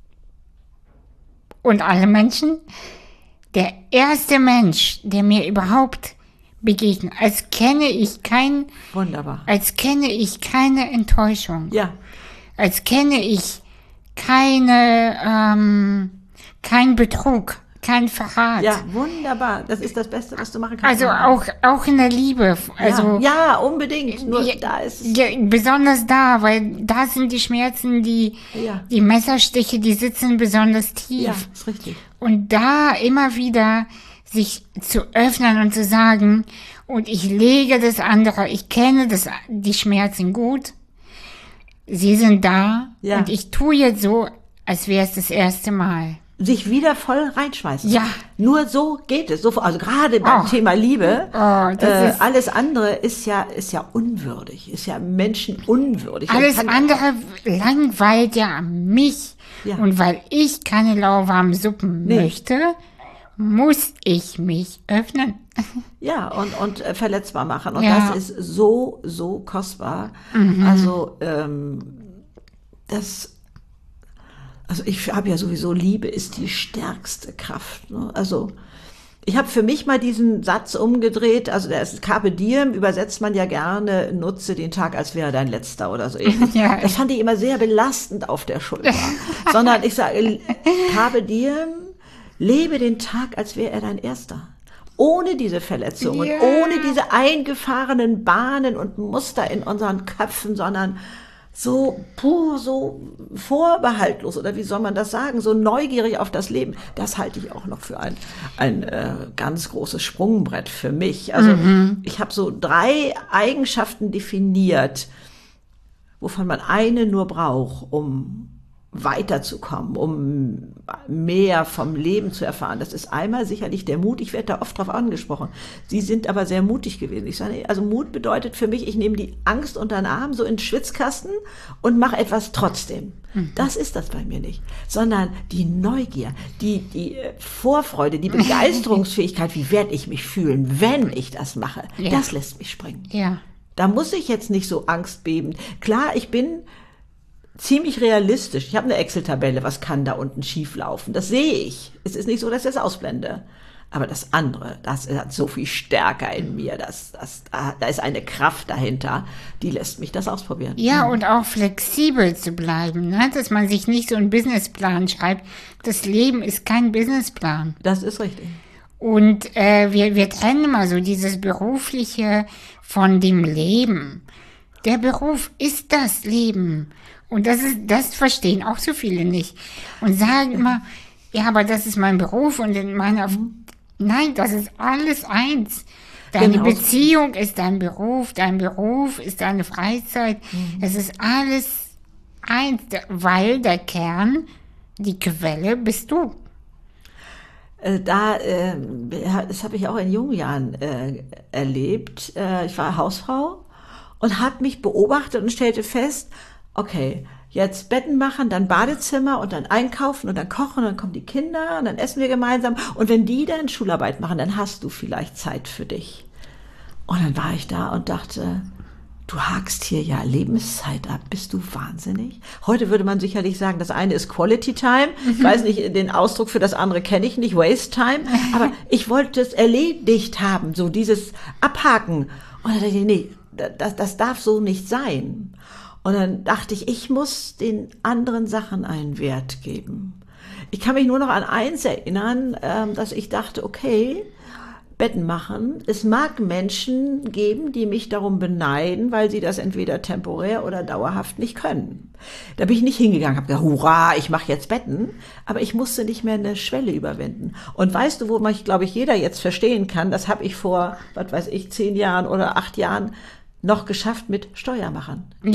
und alle Menschen der erste Mensch, der mir überhaupt begegnet. Als kenne ich kein, Wunderbar. Als kenne ich keine Enttäuschung. Ja. Als kenne ich keine, ähm, kein Betrug, kein Verrat. Ja, wunderbar. Das ist das Beste, was du machen kannst. Also auch, auch in der Liebe. Also, ja, ja, unbedingt. Nur ja, da ist ja, besonders da, weil da sind die Schmerzen, die, ja. die Messerstiche, die sitzen besonders tief. Ja, ist richtig. Und da immer wieder sich zu öffnen und zu sagen, und ich lege das andere, ich kenne das, die Schmerzen gut, sie sind da, ja. und ich tue jetzt so, als wäre es das erste Mal. Sich wieder voll reinschmeißen. Ja. Nur so geht es. So, also gerade beim oh. Thema Liebe, oh, äh, alles andere ist ja, ist ja unwürdig, ist ja menschenunwürdig. Alles andere langweilt ja mich. Ja. Und weil ich keine lauwarmen Suppen nee. möchte, muss ich mich öffnen. Ja, und, und äh, verletzbar machen. Und ja. das ist so, so kostbar. Mhm. Also, ähm, das... Also ich habe ja sowieso, Liebe ist die stärkste Kraft. Ne? Also ich habe für mich mal diesen Satz umgedreht, also der ist Carpe Diem, übersetzt man ja gerne, nutze den Tag, als wäre dein letzter oder so ähnlich. Ja. Das fand ich immer sehr belastend auf der Schulter. Sondern ich sage, Carpe Diem, lebe den Tag, als wäre er dein erster. Ohne diese Verletzungen, yeah. ohne diese eingefahrenen Bahnen und Muster in unseren Köpfen, sondern so pur, so vorbehaltlos, oder wie soll man das sagen, so neugierig auf das Leben, das halte ich auch noch für ein, ein äh, ganz großes Sprungbrett für mich. Also mhm. ich habe so drei Eigenschaften definiert, wovon man eine nur braucht, um weiterzukommen, um mehr vom Leben zu erfahren. Das ist einmal sicherlich der Mut. Ich werde da oft drauf angesprochen. Sie sind aber sehr mutig gewesen. Ich sage, also Mut bedeutet für mich, ich nehme die Angst unter den Arm, so in den Schwitzkasten und mache etwas trotzdem. Mhm. Das ist das bei mir nicht. Sondern die Neugier, die, die Vorfreude, die Begeisterungsfähigkeit, wie werde ich mich fühlen, wenn ich das mache, ja. das lässt mich springen. Ja. Da muss ich jetzt nicht so angstbebend. Klar, ich bin ziemlich realistisch. Ich habe eine Excel-Tabelle, was kann da unten schief laufen. Das sehe ich. Es ist nicht so, dass ich das ausblende. Aber das andere, das hat so viel stärker in mir. Das, das, da ist eine Kraft dahinter, die lässt mich das ausprobieren. Ja, und auch flexibel zu bleiben, ne? Dass man sich nicht so einen Businessplan schreibt. Das Leben ist kein Businessplan. Das ist richtig. Und äh, wir, wir trennen immer so dieses Berufliche von dem Leben. Der Beruf ist das Leben. Und das ist, das verstehen auch so viele nicht. Und sagen immer, ja, aber das ist mein Beruf und in meiner, nein, das ist alles eins. Deine genau. Beziehung ist dein Beruf, dein Beruf ist deine Freizeit. Mhm. Es ist alles eins, weil der Kern, die Quelle bist du. Da, äh, das habe ich auch in jungen Jahren äh, erlebt. Äh, ich war Hausfrau und habe mich beobachtet und stellte fest, okay, jetzt Betten machen, dann Badezimmer und dann einkaufen und dann kochen und dann kommen die Kinder und dann essen wir gemeinsam. Und wenn die dann Schularbeit machen, dann hast du vielleicht Zeit für dich. Und dann war ich da und dachte, du hakst hier ja Lebenszeit ab. Bist du wahnsinnig? Heute würde man sicherlich sagen, das eine ist Quality Time. Ich weiß nicht, den Ausdruck für das andere kenne ich nicht, Waste Time. Aber ich wollte es erledigt haben, so dieses Abhaken. Und dann dachte ich, nee, das, das darf so nicht sein. Und dann dachte ich, ich muss den anderen Sachen einen Wert geben. Ich kann mich nur noch an eins erinnern, dass ich dachte, okay, Betten machen. Es mag Menschen geben, die mich darum beneiden, weil sie das entweder temporär oder dauerhaft nicht können. Da bin ich nicht hingegangen, habe gesagt, hurra, ich mache jetzt Betten. Aber ich musste nicht mehr eine Schwelle überwinden. Und weißt du, wo man, glaube ich, jeder jetzt verstehen kann, das habe ich vor, was weiß ich, zehn Jahren oder acht Jahren noch geschafft mit Steuermachern. Ja.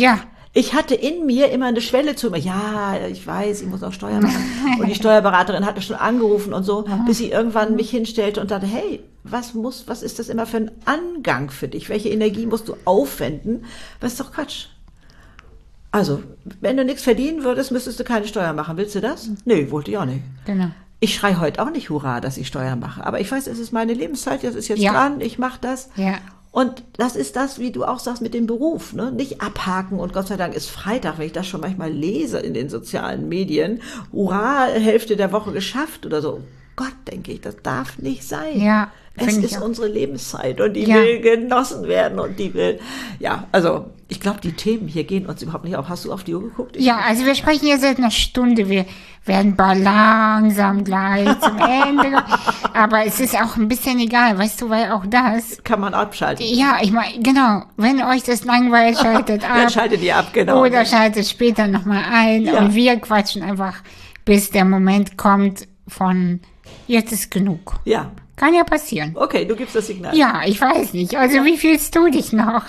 Ich hatte in mir immer eine Schwelle zu mir. Ja, ich weiß, ich muss auch Steuern machen. Und die Steuerberaterin hatte schon angerufen und so, bis sie irgendwann mich hinstellte und dachte, hey, was muss, was ist das immer für ein Angang für dich? Welche Energie musst du aufwenden? Das ist doch Quatsch. Also, wenn du nichts verdienen würdest, müsstest du keine Steuern machen. Willst du das? Nee, wollte ich auch nicht. Genau. Ich schreie heute auch nicht Hurra, dass ich Steuern mache. Aber ich weiß, es ist meine Lebenszeit, das ist jetzt Ja. dran, ich mache das. Ja. Und das ist das, wie du auch sagst, mit dem Beruf. Ne? Nicht abhaken und Gott sei Dank ist Freitag, wenn ich das schon manchmal lese in den sozialen Medien. Hurra, Hälfte der Woche geschafft oder so. Gott, denke ich, das darf nicht sein. Ja, es finde ist ich auch. unsere Lebenszeit und die Ja. will genossen werden und die will, ja, also ich glaube, die Themen hier gehen uns überhaupt nicht auf. Hast du auf die Uhr geguckt? Ich Ja, also wir sprechen jetzt seit einer Stunde. Wir werden bald langsam gleich zum Ende. kommen. Aber es ist auch ein bisschen egal, weißt du, weil auch das. kann man abschalten. Ja, ich meine, genau. Wenn euch das langweilt, schaltet ab. Dann schaltet ihr ab, genau. Oder schaltet später nochmal ein. Ja. Und wir quatschen einfach, bis der Moment kommt von jetzt ist genug. Ja, Kann ja passieren. okay, du gibst das Signal. Ja, ich weiß nicht. Also wie fühlst du dich noch?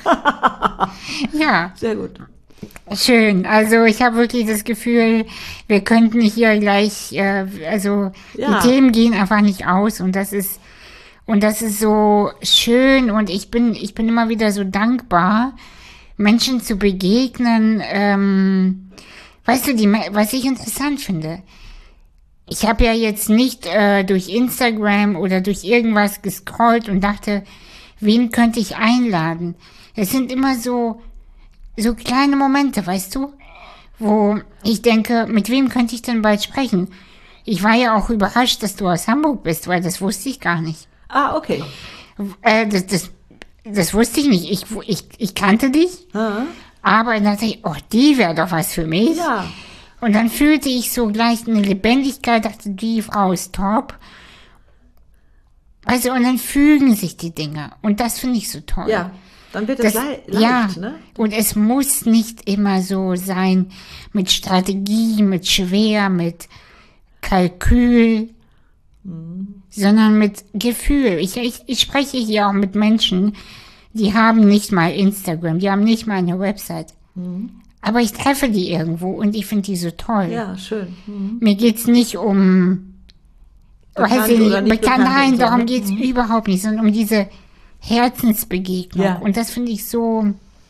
Ja. Sehr gut. Schön. Also ich habe wirklich das Gefühl, wir könnten hier gleich, äh, also Ja. die Themen gehen einfach nicht aus und das ist und das ist so schön und ich bin ich bin immer wieder so dankbar, Menschen zu begegnen. Ähm, weißt du, die, was ich interessant finde. Ich habe ja jetzt nicht äh, durch Instagram oder durch irgendwas gescrollt und dachte, wen könnte ich einladen? Es sind immer so so kleine Momente, weißt du, wo ich denke, mit wem könnte ich denn bald sprechen? Ich war ja auch überrascht, dass du aus Hamburg bist, weil das wusste ich gar nicht. Ah, okay. Äh, das, das, das wusste ich nicht. Ich, ich, ich kannte dich, Ah, aber dann dachte ich, oh, die wäre doch was für mich. ja, Und dann fühlte ich so gleich eine Lebendigkeit, dachte, die Frau ist top. Also, und dann fügen sich die Dinge. Und das finde ich so toll. ja. Dann wird es Das, lei ja, leicht, ne? und es muss nicht immer so sein mit Strategie, mit schwer, mit Kalkül, sondern mit Gefühl. Ich, ich, ich spreche hier auch mit Menschen, die haben nicht mal Instagram, die haben nicht mal eine Website. Aber ich treffe die irgendwo und ich finde die so toll. Ja, schön. Mhm. Mir geht's nicht um, Bekannt weiß ich oder nicht, nicht bekannt, bekannt nein, und so, darum ne? geht's Mhm. überhaupt nicht, sondern um diese Herzensbegegnung. Ja. Und das finde ich so,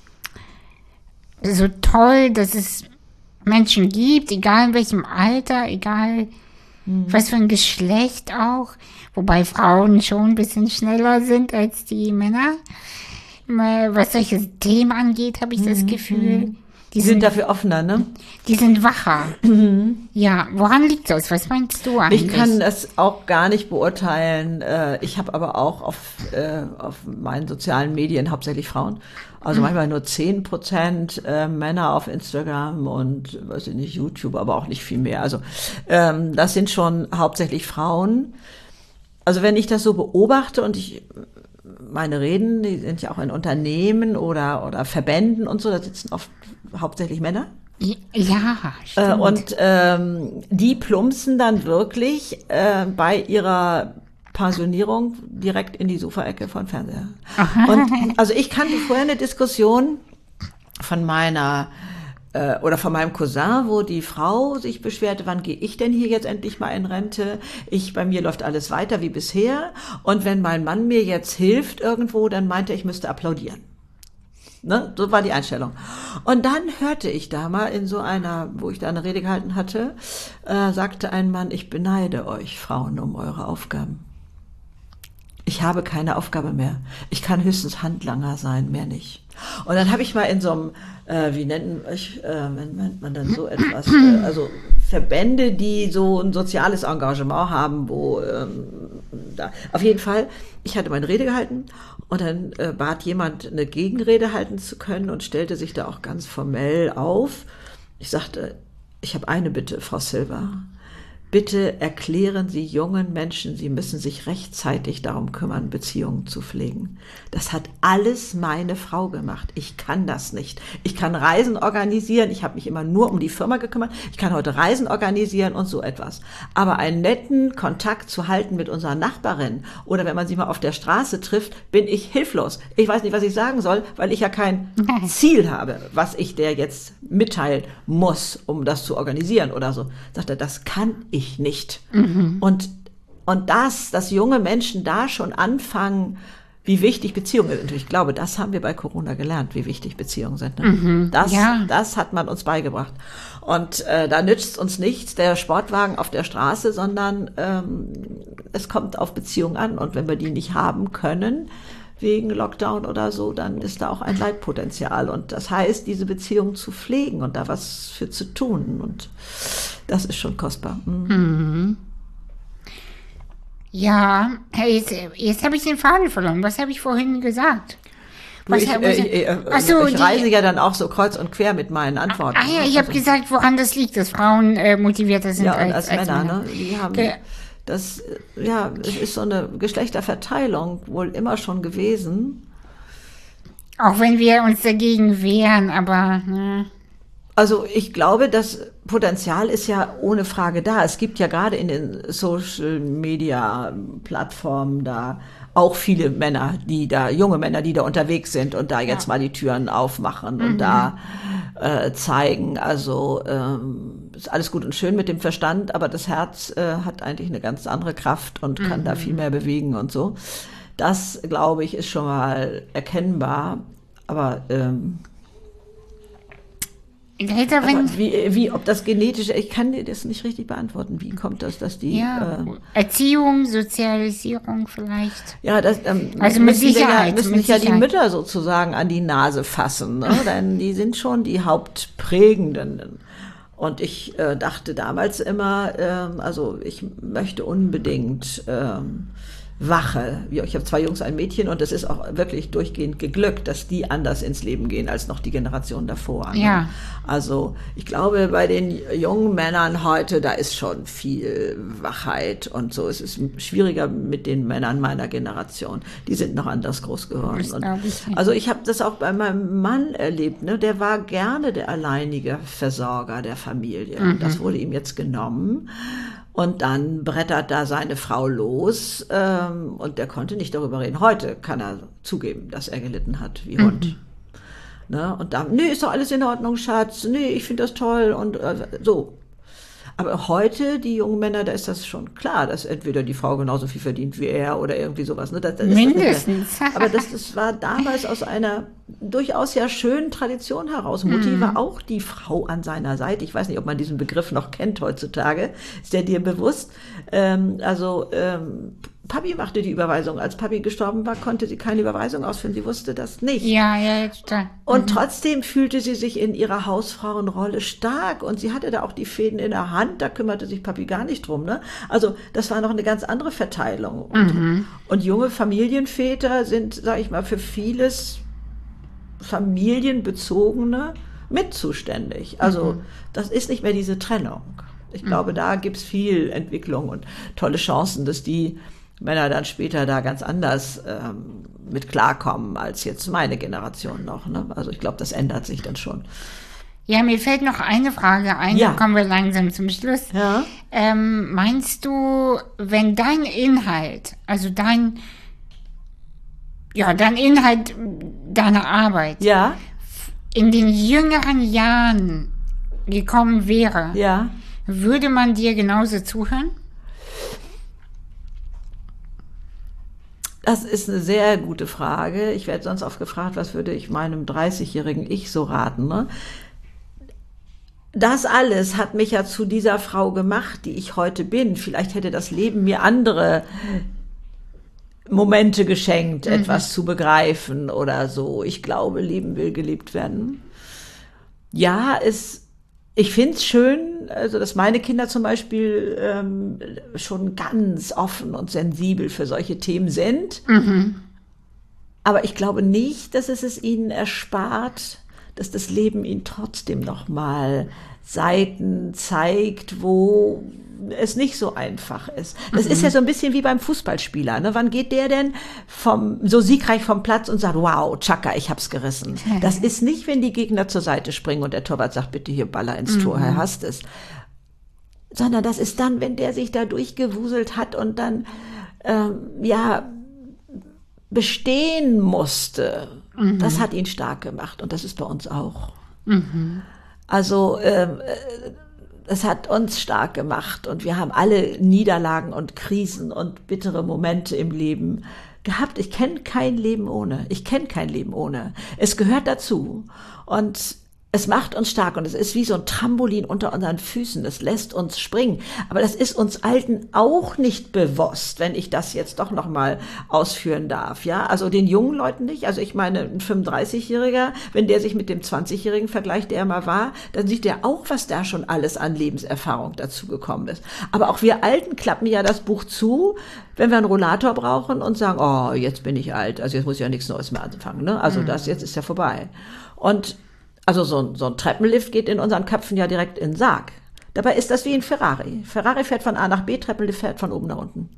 so toll, dass es Menschen gibt, egal in welchem Alter, egal was für ein Geschlecht auch, wobei Frauen schon ein bisschen schneller sind als die Männer. Mal, was solche Themen angeht, habe ich das Gefühl. Die Die sind sind, dafür offener, ne? die sind wacher. Ja, woran liegt das? Was meinst du eigentlich? Ich kann das auch gar nicht beurteilen. Äh, Ich habe aber auch auf, äh, auf meinen sozialen Medien hauptsächlich Frauen. Also manchmal nur zehn Prozent äh, Männer auf Instagram und, weiß ich nicht, YouTube, aber auch nicht viel mehr. Also ähm, das sind schon hauptsächlich Frauen. Also wenn ich das so beobachte und ich meine Reden, die sind ja auch in Unternehmen oder, oder Verbänden und so, da sitzen oft hauptsächlich Männer. Ja, Äh, stimmt. und ähm, die plumpsen dann wirklich äh, bei ihrer Pensionierung direkt in die Sofaecke von Fernseher. Und also ich kannte vorher eine Diskussion von meiner äh, oder von meinem Cousin, wo die Frau sich beschwerte, wann gehe ich denn hier jetzt endlich mal in Rente? Ich, bei mir läuft alles weiter wie bisher. Und wenn mein Mann mir jetzt hilft irgendwo, dann meinte er, ich müsste applaudieren. Ne? So war die Einstellung. Und dann hörte ich da mal in so einer, wo ich da eine Rede gehalten hatte, äh, sagte ein Mann, ich beneide euch Frauen um eure Aufgaben. Ich habe keine Aufgabe mehr. Ich kann höchstens Handlanger sein, mehr nicht. Und dann habe ich mal in so einem, äh, wie nennt, ich, äh, nennt man dann so etwas, äh, also Verbände, die so ein soziales Engagement haben, wo ähm, da, auf jeden Fall, ich hatte meine Rede gehalten und dann äh, bat jemand, eine Gegenrede halten zu können und stellte sich da auch ganz formell auf. Ich sagte, ich habe eine Bitte, Frau Silva. bitte erklären Sie jungen Menschen, sie müssen sich rechtzeitig darum kümmern, Beziehungen zu pflegen. Das hat alles meine Frau gemacht. Ich kann das nicht. Ich kann Reisen organisieren. Ich habe mich immer nur um die Firma gekümmert. Ich kann heute Reisen organisieren und so etwas. Aber einen netten Kontakt zu halten mit unserer Nachbarin oder wenn man sie mal auf der Straße trifft, bin ich hilflos. Ich weiß nicht, was ich sagen soll, weil ich ja kein Ziel habe, was ich der jetzt mitteilen muss, um das zu organisieren oder so. Sagt er, das kann ich ich nicht. Mhm. Und, und das, dass junge Menschen da schon anfangen, wie wichtig Beziehungen sind. Und ich glaube, das haben wir bei Corona gelernt, wie wichtig Beziehungen sind. Ne? Mhm, das, ja. das hat man uns beigebracht. Und äh, da nützt uns nichts der Sportwagen auf der Straße, sondern ähm, es kommt auf Beziehungen an. Und wenn wir die nicht haben können, wegen Lockdown oder so, dann ist da auch ein Leitpotenzial. Und das heißt, diese Beziehung zu pflegen und da was für zu tun. Und das ist schon kostbar. Mhm. Mhm. Ja, jetzt, jetzt habe ich den Faden verloren. Was habe ich vorhin gesagt? Was ich, äh, ich, äh, so, ich reise die, ja dann auch so kreuz und quer mit meinen Antworten. Ah ja, ich habe also, gesagt, woran das liegt, dass Frauen äh, motivierter sind ja, als, als, als Männer. Männer. Ne? Die haben... Ge Das, ja, es ist so eine Geschlechterverteilung wohl immer schon gewesen. Auch wenn wir uns dagegen wehren, aber... Ne. Also ich glaube, das Potenzial ist ja ohne Frage da. Es gibt ja gerade in den Social-Media-Plattformen da auch viele Männer, die da, junge Männer, die da unterwegs sind und da jetzt ja. mal die Türen aufmachen mhm. und da äh, zeigen. Also ähm, ist alles gut und schön mit dem Verstand, aber das Herz äh, hat eigentlich eine ganz andere Kraft und kann mhm. da viel mehr bewegen und so. Das, glaube ich, ist schon mal erkennbar. Aber ähm, Greta, wenn wie, wie, ob das genetische, ich kann dir das nicht richtig beantworten. Wie kommt das, dass die... Ja, äh, Erziehung, Sozialisierung vielleicht. Ja, das ähm, also mit Sicherheit, ja, müssen mit ja Sicherheit. die Mütter sozusagen an die Nase fassen, ne? Denn die sind schon die Hauptprägenden. Und ich äh, dachte damals immer, ähm, also ich möchte unbedingt... Ähm, Wache. Ich habe zwei Jungs, ein Mädchen und es ist auch wirklich durchgehend geglückt, dass die anders ins Leben gehen als noch die Generation davor. Ja. Also ich glaube, bei den jungen Männern heute, da ist schon viel Wachheit und so. Es ist schwieriger mit den Männern meiner Generation. Die sind noch anders groß geworden. Und also ich habe das auch bei meinem Mann erlebt. Ne? Der war gerne der alleinige Versorger der Familie. Mhm. Das wurde ihm jetzt genommen. Und dann brettert da seine Frau los ähm, und der konnte nicht darüber reden. Heute kann er zugeben, dass er gelitten hat wie Hund. Mhm. Ne? Und dann, nee, ist doch alles in Ordnung, Schatz. Nee, ich finde das toll und äh, so. Aber heute, die jungen Männer, da ist das schon klar, dass entweder die Frau genauso viel verdient wie er oder irgendwie sowas. Ne? Das, das Mindestens. Das aber das, das war damals aus einer durchaus ja schönen Tradition heraus. Mutti mm. war auch die Frau an seiner Seite. Ich weiß nicht, ob man diesen Begriff noch kennt heutzutage. Ist der dir bewusst? Ähm, also ähm, Papi machte die Überweisung. Als Papi gestorben war, konnte sie keine Überweisung ausführen. Sie wusste das nicht. Ja, ja, jetzt da. Und mhm. trotzdem fühlte sie sich in ihrer Hausfrauenrolle stark und sie hatte da auch die Fäden in der Hand. Da kümmerte sich Papi gar nicht drum. Ne? Also das war noch eine ganz andere Verteilung. Und, mhm. und junge Familienväter sind, sag ich mal, für vieles familienbezogene mit zuständig. Also mhm. das ist nicht mehr diese Trennung. Ich mhm. glaube, da gibt's viel Entwicklung und tolle Chancen, dass die Männer dann später da ganz anders ähm, mit klarkommen als jetzt meine Generation noch. Ne? Also ich glaube, das ändert sich dann schon. Ja, mir fällt noch eine Frage ein, ja. Dann kommen wir langsam zum Schluss. Ja. Ähm, meinst du, wenn dein Inhalt, also dein, ja, dein Inhalt deiner Arbeit ja. in den jüngeren Jahren gekommen wäre, ja. würde man dir genauso zuhören? Das ist eine sehr gute Frage. Ich werde sonst oft gefragt, was würde ich meinem dreißigjährigen Ich so raten, ne? Das alles hat mich ja zu dieser Frau gemacht, die ich heute bin. Vielleicht hätte das Leben mir andere Momente geschenkt, mhm. etwas zu begreifen oder so. Ich glaube, Leben will gelebt werden. Ja, es, ich finde es schön, also dass meine Kinder zum Beispiel ähm, schon ganz offen und sensibel für solche Themen sind. Mhm. Aber ich glaube nicht, dass es es ihnen erspart, dass das Leben ihnen trotzdem nochmal Seiten zeigt, wo es nicht so einfach ist. Das mhm. ist ja so ein bisschen wie beim Fußballspieler. Ne? Wann geht der denn vom, so siegreich vom Platz und sagt, wow, Chaka, ich hab's gerissen. Das ist nicht, wenn die Gegner zur Seite springen und der Torwart sagt, bitte hier Baller ins Tor, er hasst es. Sondern das ist dann, wenn der sich da durchgewuselt hat und dann, ähm, ja, bestehen musste. Mhm. Das hat ihn stark gemacht und das ist bei uns auch. Mhm. Also, ähm, es hat uns stark gemacht und wir haben alle Niederlagen und Krisen und bittere Momente im Leben gehabt. Ich kenne kein Leben ohne. Ich kenne kein Leben ohne. Es gehört dazu und es macht uns stark und es ist wie so ein Trampolin unter unseren Füßen. Es lässt uns springen. Aber das ist uns Alten auch nicht bewusst, wenn ich das jetzt doch noch mal ausführen darf. Ja, also den jungen Leuten nicht. Also ich meine, ein fünfunddreißigjähriger, wenn der sich mit dem zwanzigjährigen vergleicht, der er mal war, dann sieht er auch, was da schon alles an Lebenserfahrung dazu gekommen ist. Aber auch wir Alten klappen ja das Buch zu, wenn wir einen Rollator brauchen und sagen, oh, jetzt bin ich alt. Also jetzt muss ich ja nichts Neues mehr anfangen. Ne? Also das jetzt ist ja vorbei. Und Also so ein, so ein Treppenlift geht in unseren Köpfen ja direkt in den Sarg. Dabei ist das wie ein Ferrari. Ferrari fährt von A nach B, Treppenlift fährt von oben nach unten.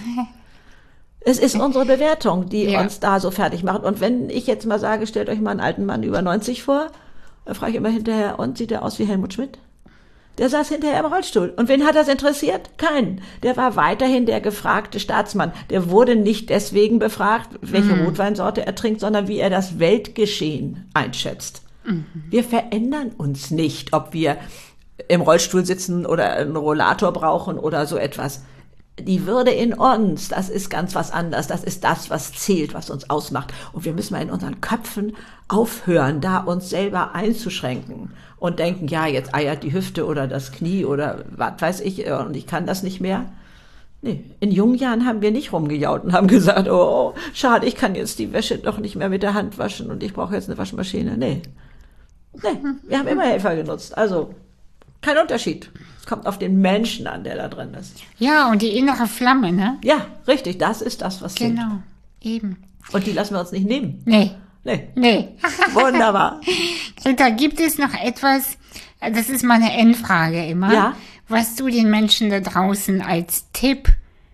Es ist unsere Bewertung, die ja. uns da so fertig macht. Und wenn ich jetzt mal sage, stellt euch mal einen alten Mann über neunzig vor, dann frage ich immer hinterher, und sieht der aus wie Helmut Schmidt? Der saß hinterher im Rollstuhl. Und wen hat das interessiert? Keinen. Der war weiterhin der gefragte Staatsmann. Der wurde nicht deswegen befragt, welche mhm. Rotweinsorte er trinkt, sondern wie er das Weltgeschehen einschätzt. Mhm. Wir verändern uns nicht, ob wir im Rollstuhl sitzen oder einen Rollator brauchen oder so etwas. Die Würde in uns, das ist ganz was anderes. Das ist das, was zählt, was uns ausmacht. Und wir müssen mal in unseren Köpfen aufhören, da uns selber einzuschränken und denken, ja, jetzt eiert die Hüfte oder das Knie oder was weiß ich und ich kann das nicht mehr. Nee, in jungen Jahren haben wir nicht rumgejaut und haben gesagt, oh, schade, ich kann jetzt die Wäsche doch nicht mehr mit der Hand waschen und ich brauche jetzt eine Waschmaschine. Nee. Nee, wir haben immer Helfer genutzt. Also, kein Unterschied. Es kommt auf den Menschen an, der da drin ist. Ja, und die innere Flamme, ne? Ja, richtig. Das ist das, was zählt. Genau, eben. Und die lassen wir uns nicht nehmen. Nee. Nee. Nee. Wunderbar. Greta, gibt es noch etwas, das ist meine Endfrage immer, ja? was du den Menschen da draußen als Tipp,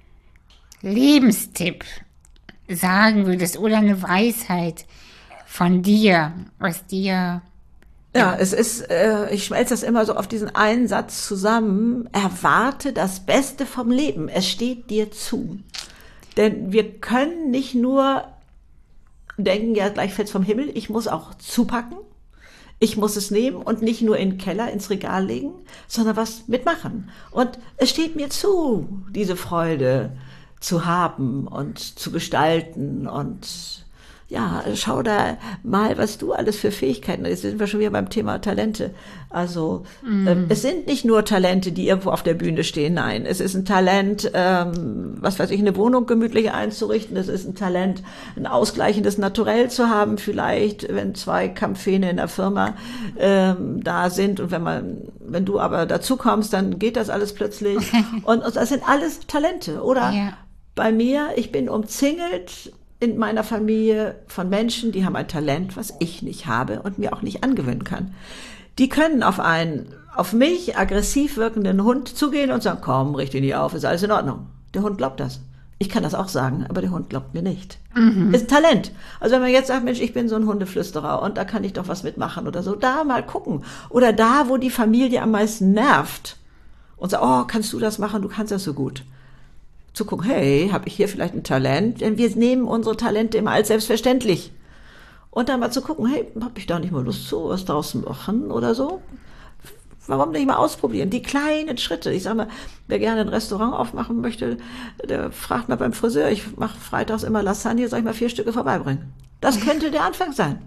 Lebenstipp sagen würdest oder eine Weisheit von dir, was dir... Ja, es ist, äh, ich schmelze das immer so auf diesen einen Satz zusammen. Erwarte das Beste vom Leben. Es steht dir zu. Denn wir können nicht nur denken, ja, gleich fällt's vom Himmel. Ich muss auch zupacken. Ich muss es nehmen und nicht nur in den Keller, ins Regal legen, sondern was mitmachen. Und es steht mir zu, diese Freude zu haben und zu gestalten und ja, schau da mal, was du alles für Fähigkeiten hast. Jetzt sind wir schon wieder beim Thema Talente. Also mm. ähm, es sind nicht nur Talente, die irgendwo auf der Bühne stehen. Nein, es ist ein Talent, ähm, was weiß ich, eine Wohnung gemütlich einzurichten. Es ist ein Talent, ein ausgleichendes Naturell zu haben. Vielleicht, wenn zwei Kampfhähne in der Firma ähm, da sind und wenn man, wenn du aber dazu kommst, dann geht das alles plötzlich. und, und das sind alles Talente. Oder ja. Bei mir, ich bin umzingelt in meiner Familie von Menschen, die haben ein Talent, was ich nicht habe und mir auch nicht angewöhnen kann. Die können auf einen, auf mich aggressiv wirkenden Hund zugehen und sagen, komm, richte ihn nicht auf, ist alles in Ordnung. Der Hund glaubt das. Ich kann das auch sagen, aber der Hund glaubt mir nicht. Mhm. Ist ein Talent. Also wenn man jetzt sagt, Mensch, ich bin so ein Hundeflüsterer und da kann ich doch was mitmachen oder so, da mal gucken. Oder da, wo die Familie am meisten nervt und sagt, oh, kannst du das machen, du kannst das so gut. Zu gucken, hey, habe ich hier vielleicht ein Talent? Denn wir nehmen unsere Talente immer als selbstverständlich. Und dann mal zu gucken, hey, habe ich da nicht mal Lust zu, was draus zu machen oder so? Warum nicht mal ausprobieren? Die kleinen Schritte. Ich sage mal, wer gerne ein Restaurant aufmachen möchte, der fragt mal beim Friseur, ich mache freitags immer Lasagne, soll ich mal vier Stücke vorbeibringen? Das könnte der Anfang sein.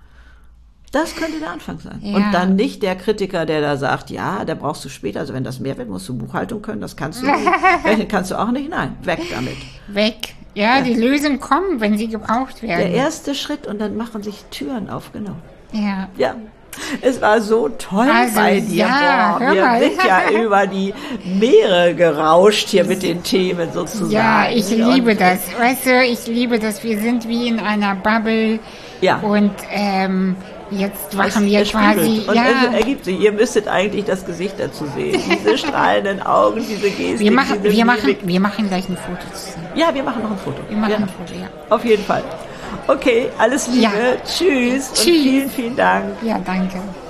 Das könnte der Anfang sein. Ja. Und dann nicht der Kritiker, der da sagt, ja, da brauchst du später, also wenn das mehr wird, musst du Buchhaltung können, das kannst du nicht. Rechnen kannst du auch nicht. Nein, weg damit. Weg. Ja, ja, die Lösungen kommen, wenn sie gebraucht werden. Der erste Schritt und dann machen sich Türen auf, genau. Ja. Ja. Es war so toll also, bei dir. Ja, Boah, wir mal. sind ja über die Meere gerauscht hier mit den Themen sozusagen. Ja, ich liebe und, das. Weißt du, ich liebe das. Wir sind wie in einer Bubble. Ja. Und ähm, Jetzt Es- machen wir es quasi, spiegelt. Und ja, es ergibt sich. Ihr müsstet eigentlich das Gesicht dazu sehen. Diese strahlenden Augen, diese Gestik, wir machen, diese wir machen, Mimik. wir machen gleich ein Foto zusammen. Ja, wir machen noch ein Foto. Wir machen ja, ein Foto, ja. auf jeden Fall. Okay, alles Liebe. Ja. Tschüss. Und Tschüss. vielen, vielen Dank. Ja, danke.